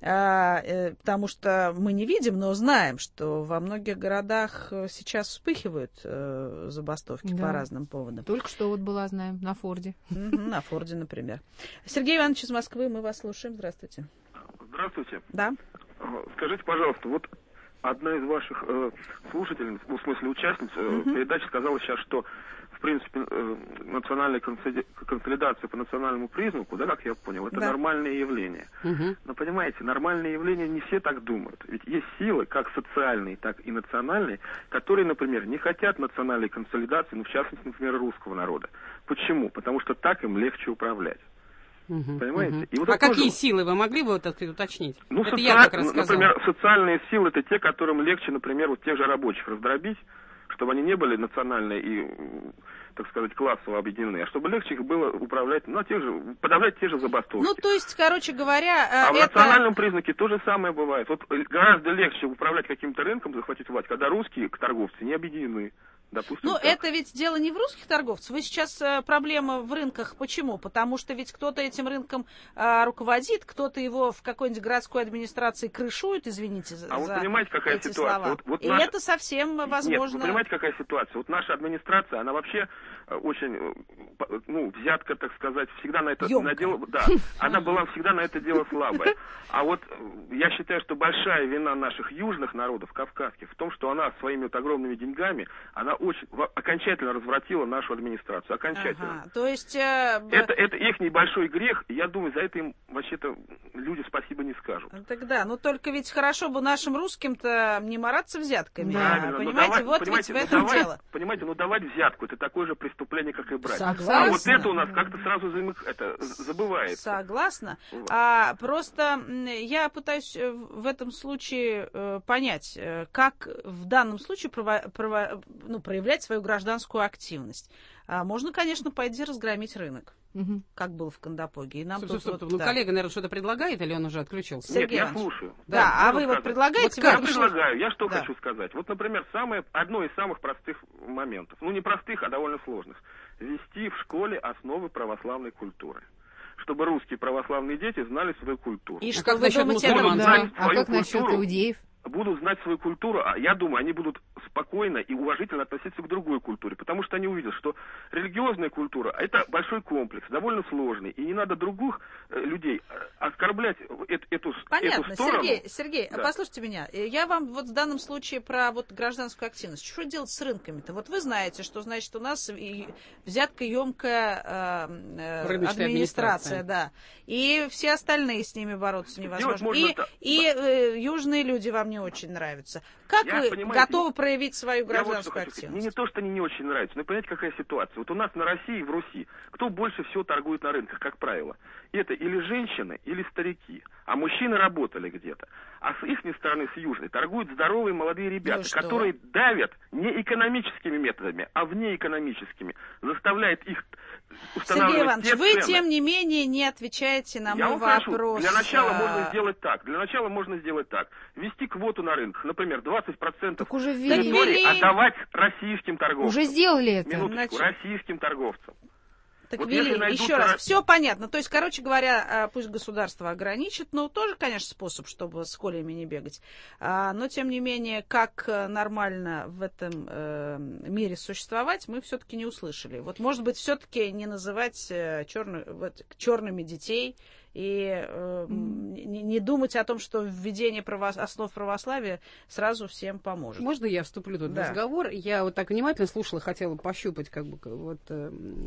А, э, потому что мы не видим, но знаем, что во многих городах сейчас вспыхивают э, забастовки Да. по разным поводам. Только что вот была, знаем, на Форде. Мгм, на Форде, например. Сергей Иванович из Москвы, мы вас слушаем. Здравствуйте. Здравствуйте. Да. Скажите, пожалуйста, вот одна из ваших э, слушательниц, ну, в смысле участниц э, Мгм. передачи сказала сейчас, что в принципе э, национальная консоли- консолидация по национальному признаку, да, как я понял, это Да. нормальное явление. Угу. Но понимаете, нормальные явления не все так думают. Ведь есть силы, как социальные, так и национальные, которые, например, не хотят национальной консолидации, ну, в частности, например, русского народа. Почему? Потому что так им легче управлять. Угу. Понимаете? И вот А это какие тоже- силы вы могли бы вот это уточнить? Ну, это соци- я как раз сказала. например, социальные силы — это те, которым легче, например, вот тех же рабочих раздробить, чтобы они не были национально и, так сказать, классово объединены, а чтобы легче их было управлять, ну, тех же, подавлять те же забастовки. Ну, то есть, короче говоря, э, а в это... национальном признаке то же самое бывает. Вот гораздо легче управлять каким-то рынком, захватить власть, когда русские торговцы не объединены. Допустим, Ну, так. это ведь дело не в русских торговцах. Вы сейчас э, проблема в рынках. Почему? Потому что ведь кто-то этим рынком э, руководит, кто-то его в какой-нибудь городской администрации крышует, извините за, А вот за понимаете, какая эти ситуация? слова. Вот, вот И наша- это совсем возможно... Нет, вы понимаете, какая ситуация? Вот наша администрация, она вообще э, очень, э, по- ну, взятка, так сказать, всегда на это Ёмкая. на дело, да, она была всегда на это дело слабая. А вот э, я считаю, что большая вина наших южных народов, кавказских, в том, что она своими вот огромными деньгами, она очень в- окончательно развратила нашу администрацию, окончательно. Ага, то есть... э, б- Это, это их небольшой грех, и я думаю, за это им вообще-то люди спасибо не скажут. Тогда, ну только ведь хорошо бы нашим русским-то не мараться взятками. Правильно, а, но понимаете, давать- вот понимаете, ведь в ну этом давать- дело. Понимаете, ну давать взятку — это такое же преступление, как и брать. Согласна. А вот это у нас как-то сразу замык... это, з- забывается. Согласна. Вот. А просто м, я пытаюсь э, в этом случае э, понять, э, как в данном случае прово- прово- ну, проявлять свою гражданскую активность. А можно, конечно, пойти разгромить рынок, Мгм. как было в Кандапоге. И нам Стоп, тут стоп, стоп. вот, Ну, да. коллега, наверное, что-то предлагает, или он уже отключился? Сергей Нет, я Иванович. слушаю. Да, Да, а можно вы вот сказать? предлагаете? Вот Я вы- предлагаю, я что Да. хочу сказать. Вот, например, самое, одно из самых простых моментов, ну не простых, а довольно сложных, ввести в школе основы православной культуры, чтобы русские православные дети знали свою культуру. И А что как вы насчет думаете об мусульман? этом? Будут Да. знать А свою как насчет культуру, иудеев? будут знать свою культуру, а я думаю, они будут спокойно и уважительно относиться к другой культуре, потому что они увидят, что религиозная культура — это большой комплекс, довольно сложный, и не надо других э, людей э, оскорблять эту, эту, Понятно, эту сторону. Сергей, Сергей, Да. послушайте меня. Э, Я вам вот в данном случае про вот гражданскую активность. Что делать с рынками-то? Вот вы знаете, что значит у нас и взятка емкая Рыночная администрация, администрация. да. И все остальные с ними бороться Делать невозможно. можно И, так. и э, южные люди вам не очень нравятся. Как Я, вы понимаете, готовы проявить свою Я вот что гражданскую хочу сказать. Мне активность? не то, что они не очень нравятся, но понимаете, какая ситуация. Вот у нас на России, в Руси, кто больше всего торгует на рынках, как правило? Это или женщины, или старики. А мужчины работали где-то. А с их стороны, с южной, торгуют здоровые молодые ребята, что? которые давят не экономическими методами, а внеэкономическими. Заставляет их устанавливать Сергей Иванович, те вы, цены. тем не менее, не отвечаете на Я мой вам скажу, вопрос. для начала А, можно сделать так. Для начала можно сделать так. Ввести квоту на рынках. Например, двадцать процентов Так уже ввели. территории ввели. отдавать российским торговцам. Уже сделали это. Минуточку, Значит- российским торговцам. Так Вот вели, если найдутся еще раз, ра- все понятно. То есть, короче говоря, а, пусть государство ограничит, но тоже, конечно, способ, чтобы с колями не бегать. А, но, тем не менее, как э, нормально в этом э, мире существовать, мы все-таки не услышали. Вот, может быть, все-таки не называть э, черны- вот, черными детей и э, не, не думать о том, что введение право- основ православия сразу всем поможет. Можно я вступлю тут в Да. разговор? Я вот так внимательно слушала, хотела пощупать как бы к- вот э,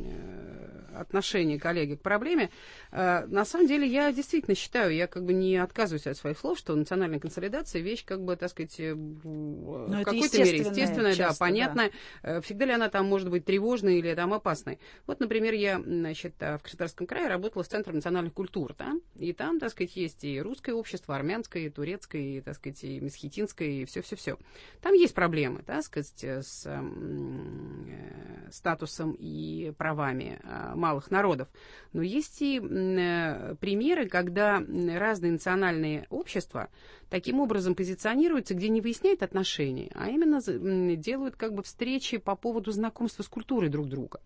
э, отношение коллеги к проблеме. Э, на самом деле я действительно считаю, я как бы не отказываюсь от своих слов, что национальная консолидация вещь как бы, так сказать, э, в это какой-то мере естественная естественная, да, часто, понятная. Э, Всегда ли она там может быть тревожной или там опасной? Вот, например, я, значит, э, в Краснодарском крае работала с Центром национальных культур. спорта, и там, так сказать, есть и русское общество, армянское, и турецкое, и, так сказать, и месхетинское, и все-все-все. Там есть проблемы, так сказать, с э, статусом и правами э, малых народов. Но есть и э, примеры, когда разные национальные общества таким образом позиционируются, где не выясняют отношения, а именно делают как бы встречи по поводу знакомства с культурой друг друга.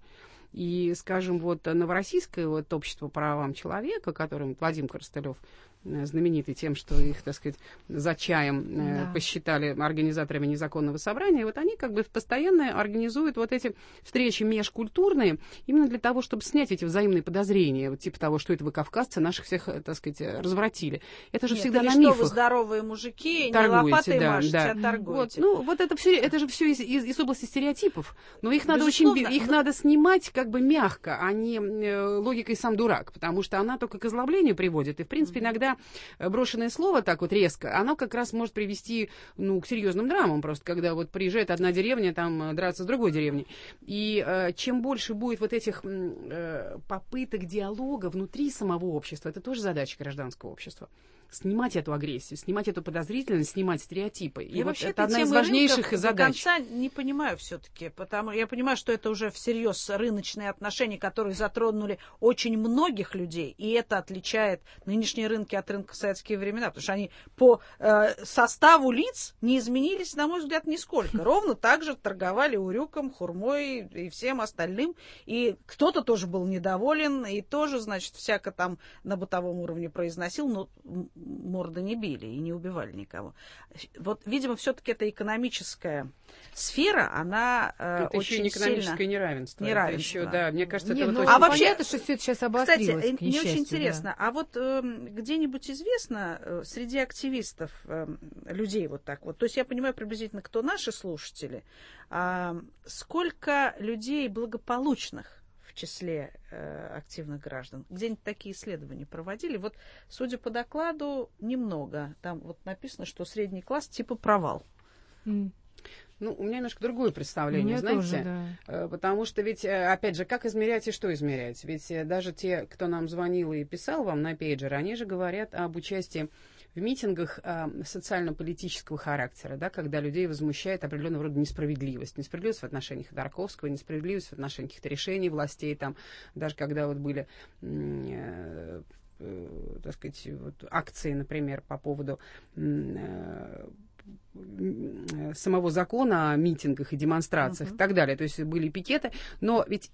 И, скажем, вот новороссийское вот общество по правам человека, которым Вадим Коростылев знаменитый тем, что их, так сказать, за чаем э, да. посчитали организаторами незаконного собрания, вот они как бы постоянно организуют вот эти встречи межкультурные именно для того, чтобы снять эти взаимные подозрения, вот типа того, что это вы, кавказцы, наших всех, так сказать, развратили. Это же Нет, всегда на мифах. Что вы здоровые мужики, торгуете, не лопатой да, машете, да. а торгуете. Вот, ну, вот это все, это же все из, из, из области стереотипов, но их надо Безусловно, очень, их но... надо снимать как бы мягко, а не э, логикой сам дурак, потому что она только к озлоблению приводит, и, в принципе, mm-hmm. иногда брошенное слово так вот резко, оно как раз может привести, ну, к серьезным драмам, просто когда вот приезжает одна деревня, там драться с другой деревней. И э, чем больше будет вот этих э, попыток диалога внутри самого общества, это тоже задача гражданского общества. Снимать эту агрессию, снимать эту подозрительность, снимать стереотипы. И я вот вообще это одна из важнейших задач. До конца не понимаю все-таки, потому я понимаю, что это уже всерьез рыночные отношения, которые затронули очень многих людей, и это отличает нынешние рынки от рынка в советские времена, потому что они по э, составу лиц не изменились, на мой взгляд, нисколько. Ровно так же торговали урюком, хурмой и всем остальным, и кто-то тоже был недоволен, и тоже, значит, всяко там на бытовом уровне произносил, но морды не били и не убивали никого. Вот, видимо, все-таки это экономическая сфера, она э, это очень еще не экономическое сильно... неравенство. неравенство. Это еще, да, мне кажется, не, это ну, вот а очень... вообще, понятно, что все это сейчас обострилось. Кстати, мне счастью, очень интересно, да. а вот э, где-нибудь известно э, среди активистов э, людей вот так вот, то есть я понимаю приблизительно, кто наши слушатели, э, сколько людей благополучных в числе э, активных граждан. Где-нибудь такие исследования проводили. Вот, судя по докладу, немного. Там вот написано, что средний класс типа провал. Mm. Ну, у меня немножко другое представление, знаете. Тоже, да. Потому что ведь, опять же, как измерять и что измерять? Ведь даже те, кто нам звонил и писал вам на пейджер, они же говорят об участии в митингах э, социально-политического характера, да, когда людей возмущает определенного рода несправедливость. Несправедливость в отношении Ходорковского, несправедливость в отношении каких-то решений властей, там, даже когда вот были э, э, так сказать, вот, акции, например, по поводу э, самого закона о митингах и демонстрациях uh-huh. и так далее. То есть были пикеты, но ведь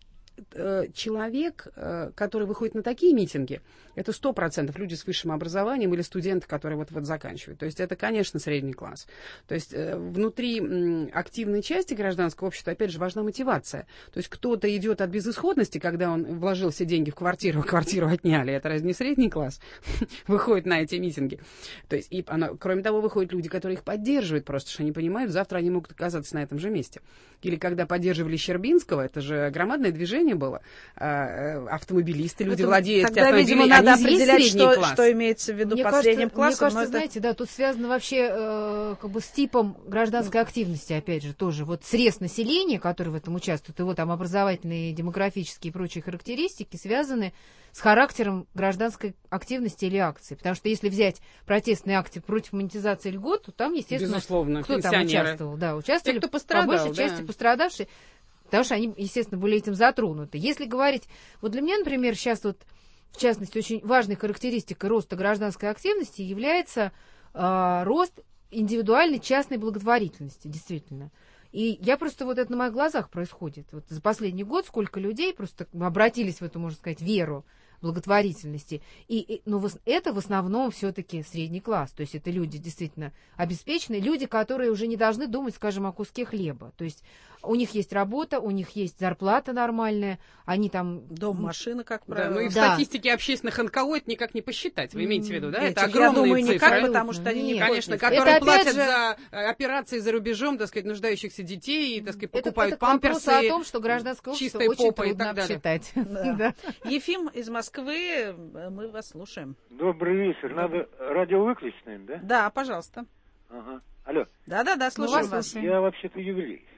человек, который выходит на такие митинги, это сто процентов люди с высшим образованием или студенты, которые вот, вот заканчивают. То есть это, конечно, средний класс. То есть внутри активной части гражданского общества, опять же, важна мотивация. То есть кто-то идет от безысходности, когда он вложил все деньги в квартиру, квартиру отняли. Это разве не средний класс? Выходит на эти митинги. То есть, и она, кроме того, выходят люди, которые их поддерживают, просто что они понимают, завтра они могут оказаться на этом же месте. Или когда поддерживали Щербинского, это же громадное движение было. Автомобилисты, люди, это, владеют тогда, автомобилей, видимо, надо они определять, что, класс. что имеется в виду мне под кажется, средним классом. Мне кажется, это... знаете, да, тут связано вообще э, как бы с типом гражданской активности, опять же, тоже. Вот срез населения, который в этом участвует, его там образовательные, демографические и прочие характеристики связаны с характером гражданской активности или акции. Потому что если взять протестные акции против монетизации льгот, то там, естественно, безусловно, кто там участвовал? Да, участвовали те, кто пострадал, по большей да. части пострадавшие, потому что они, естественно, были этим затронуты. Если говорить, вот для меня, например, сейчас вот, в частности, очень важной характеристикой роста гражданской активности является э, рост индивидуальной частной благотворительности, действительно. И я просто, вот это на моих глазах происходит. Вот за последний год сколько людей просто обратились в эту, можно сказать, веру благотворительности. И, и, но в, это в основном все-таки средний класс. То есть это люди действительно обеспеченные, люди, которые уже не должны думать, скажем, о куске хлеба. То есть у них есть работа, у них есть зарплата нормальная, они там... Дом, машина, как правило. Да, ну и в да. статистике общественных эн ка о это никак не посчитать, вы имеете в виду, да? Нет, это огромные я думаю, цифры. никак, потому что они Нет, не конечно, платят. которые это, платят же, за операции за рубежом, так сказать, нуждающихся детей, так сказать, покупают это, это памперсы, о том, что гражданское общество очень трудно обсчитать. Да. Ефим из Москвы, мы вас слушаем. Добрый вечер. Надо радио выключить, наверное, да? Да, пожалуйста. Ага. Алло. Да-да-да, слушаем вас. Я вообще-то еврей.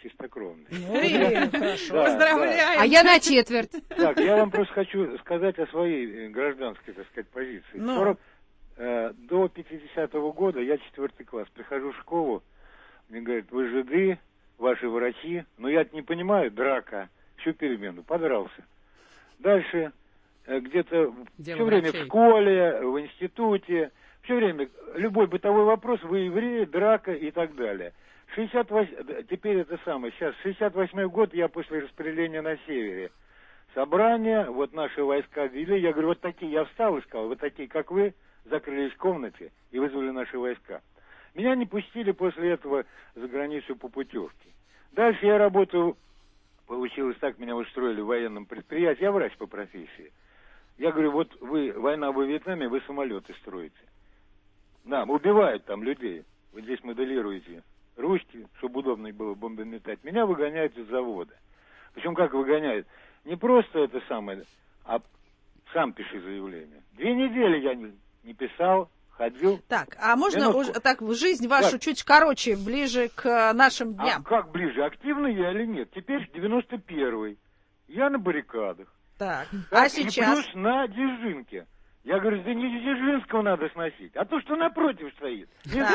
чистокровный. Хорошо. Поздравляю. А я на четверть. Так, я вам просто хочу сказать о своей гражданской, так сказать, позиции. сорок, э, до пятидесятого года я четвертый класс. Прихожу в школу, мне говорят, вы жиды, ваши врачи. Но я не понимаю, драка, всю перемену, подрался. Дальше э, где-то все время в школе, в институте, все время любой бытовой вопрос, вы евреи, драка и так далее. шестьдесят восьмой, теперь это самое, сейчас, шестьдесят восьмой год, я после распределения на севере. Собрание, вот наши войска ввели, я говорю, вот такие, я встал и сказал, вот такие, как вы, закрылись в комнате и вызвали наши войска. Меня не пустили после этого за границу по путевке. Дальше я работаю, получилось так, меня устроили в военном предприятии, я врач по профессии. Я говорю, вот вы, война во Вьетнаме, вы самолеты строите. Да, убивают там людей. Вот здесь моделируете ручки, чтобы удобно было бомбометать. Меня выгоняют из завода. Причем как выгоняют? Не просто это самое, а сам пиши заявление. Две недели я не, не писал, ходил. Так, а можно уже, так, жизнь вашу как? Чуть короче, ближе к нашим дням? А как ближе? Активный я или нет? Теперь девяносто первый. Я на баррикадах. Так, так а сейчас? И плюс на Дзержинке. Я говорю, да не Дзержинского надо сносить, а то, что напротив стоит.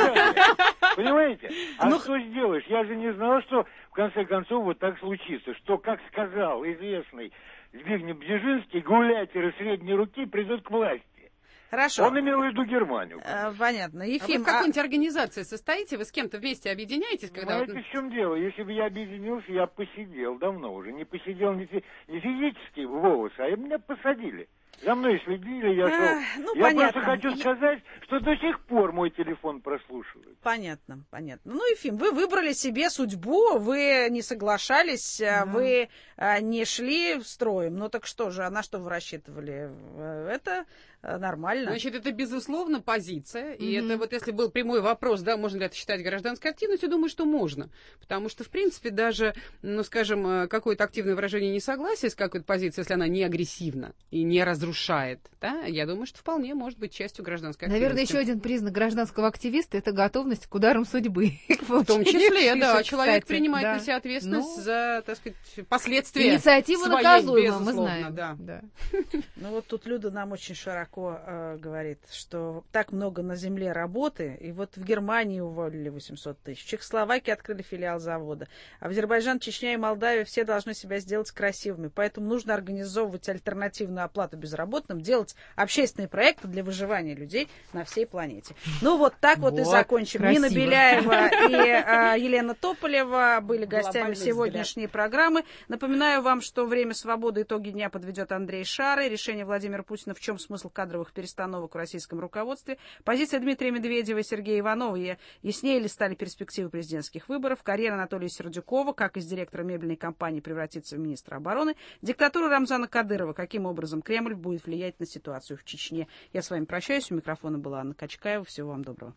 Понимаете? А ну, что сделаешь? Я же не знал, что в конце концов вот так случится. Что, как сказал известный Збигнев Бжезинский, гауляйтеры средней руки придут к власти. Хорошо. Он имел в виду Германию. А, понятно. Ефим, а вы в какой-нибудь а... организации состоите? Вы с кем-то вместе объединяетесь? Когда... Знаете, в чем дело? Если бы я объединился, я посидел давно уже. Не посидел не, фи... не физически в волосы, а меня посадили. За мной следили, я шел. А, ну, я понятно. Просто хочу сказать, что до сих пор мой телефон прослушивают. Понятно, понятно. Ну, Ефим, вы выбрали себе судьбу, вы не соглашались, да. Вы а, не шли строем. Ну, так что же, а на что вы рассчитывали? Это нормально. Значит, это, безусловно, позиция. И mm-hmm. это вот, если был прямой вопрос, да, можно ли это считать гражданской активностью, думаю, что можно. Потому что, в принципе, даже, ну, скажем, какое-то активное выражение несогласия с какой-то позицией, если она не агрессивна и не разрушает, да, я думаю, что вполне может быть частью гражданской активности. Наверное, еще один признак гражданского активиста – это готовность к ударам судьбы. В том числе, да, человек принимает на себя ответственность за, так сказать, последствия. Инициатива наказуема, мы знаем. Да. Ну, вот тут Люда нам очень широко э, говорит, что так много на земле работы, и вот в Германии уволили восемьсот тысяч, в Чехословакии открыли филиал завода, а в Азербайджан, Чечня и Молдавия все должны себя сделать красивыми, поэтому нужно организовывать альтернативную оплату безработным, делать общественные проекты для выживания людей на всей планете. Ну, вот так вот, вот и закончим. Красиво. Нина Беляева и э, Елена Тополева были гостями сегодняшней взгляд. программы. Напоминаю вам, что «Время свободы. Итоги дня» подведет Андрей Шары. Решение Владимира Путина «В чем смысл кадровых перестановок в российском руководстве?». Позиция Дмитрия Медведева и Сергея Иванова. Яснее ли стали перспективы президентских выборов? Карьера Анатолия Сердюкова, как из директора мебельной компании превратиться в министра обороны? Диктатура Рамзана Кадырова. Каким образом Кремль будет влиять на ситуацию в Чечне? Я с вами прощаюсь. У микрофона была Анна Качкаева. Всего вам доброго.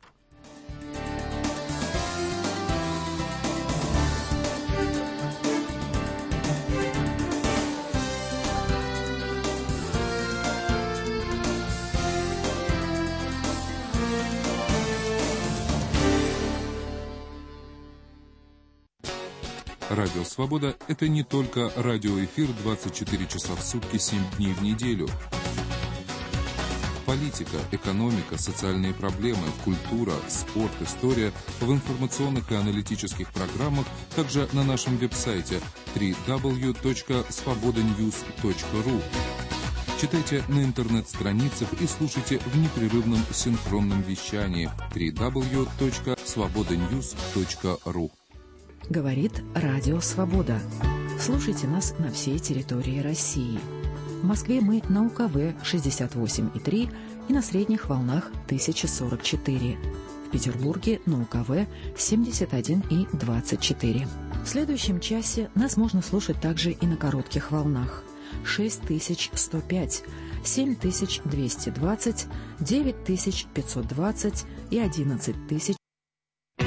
Радио «Свобода» — это не только радиоэфир двадцать четыре часа в сутки, семь дней в неделю. Политика, экономика, социальные проблемы, культура, спорт, история в информационных и аналитических программах, также на нашем веб-сайте дабл ю дабл ю дабл ю точка свобода ньюс точка ру. Читайте на интернет-страницах и слушайте в непрерывном синхронном вещании дабл ю дабл ю дабл ю точка свобода ньюс точка ру. Говорит Радио Свобода. Слушайте нас на всей территории России. В Москве мы на УКВ шестьдесят восемь и три и на средних волнах тысяча сорок четыре. В Петербурге на УКВ семьдесят один и двадцать четыре. В следующем часе нас можно слушать также и на коротких волнах. шесть тысяч сто пять, семь тысяч двести двадцать, девять тысяч пятьсот двадцать и одиннадцать тысяч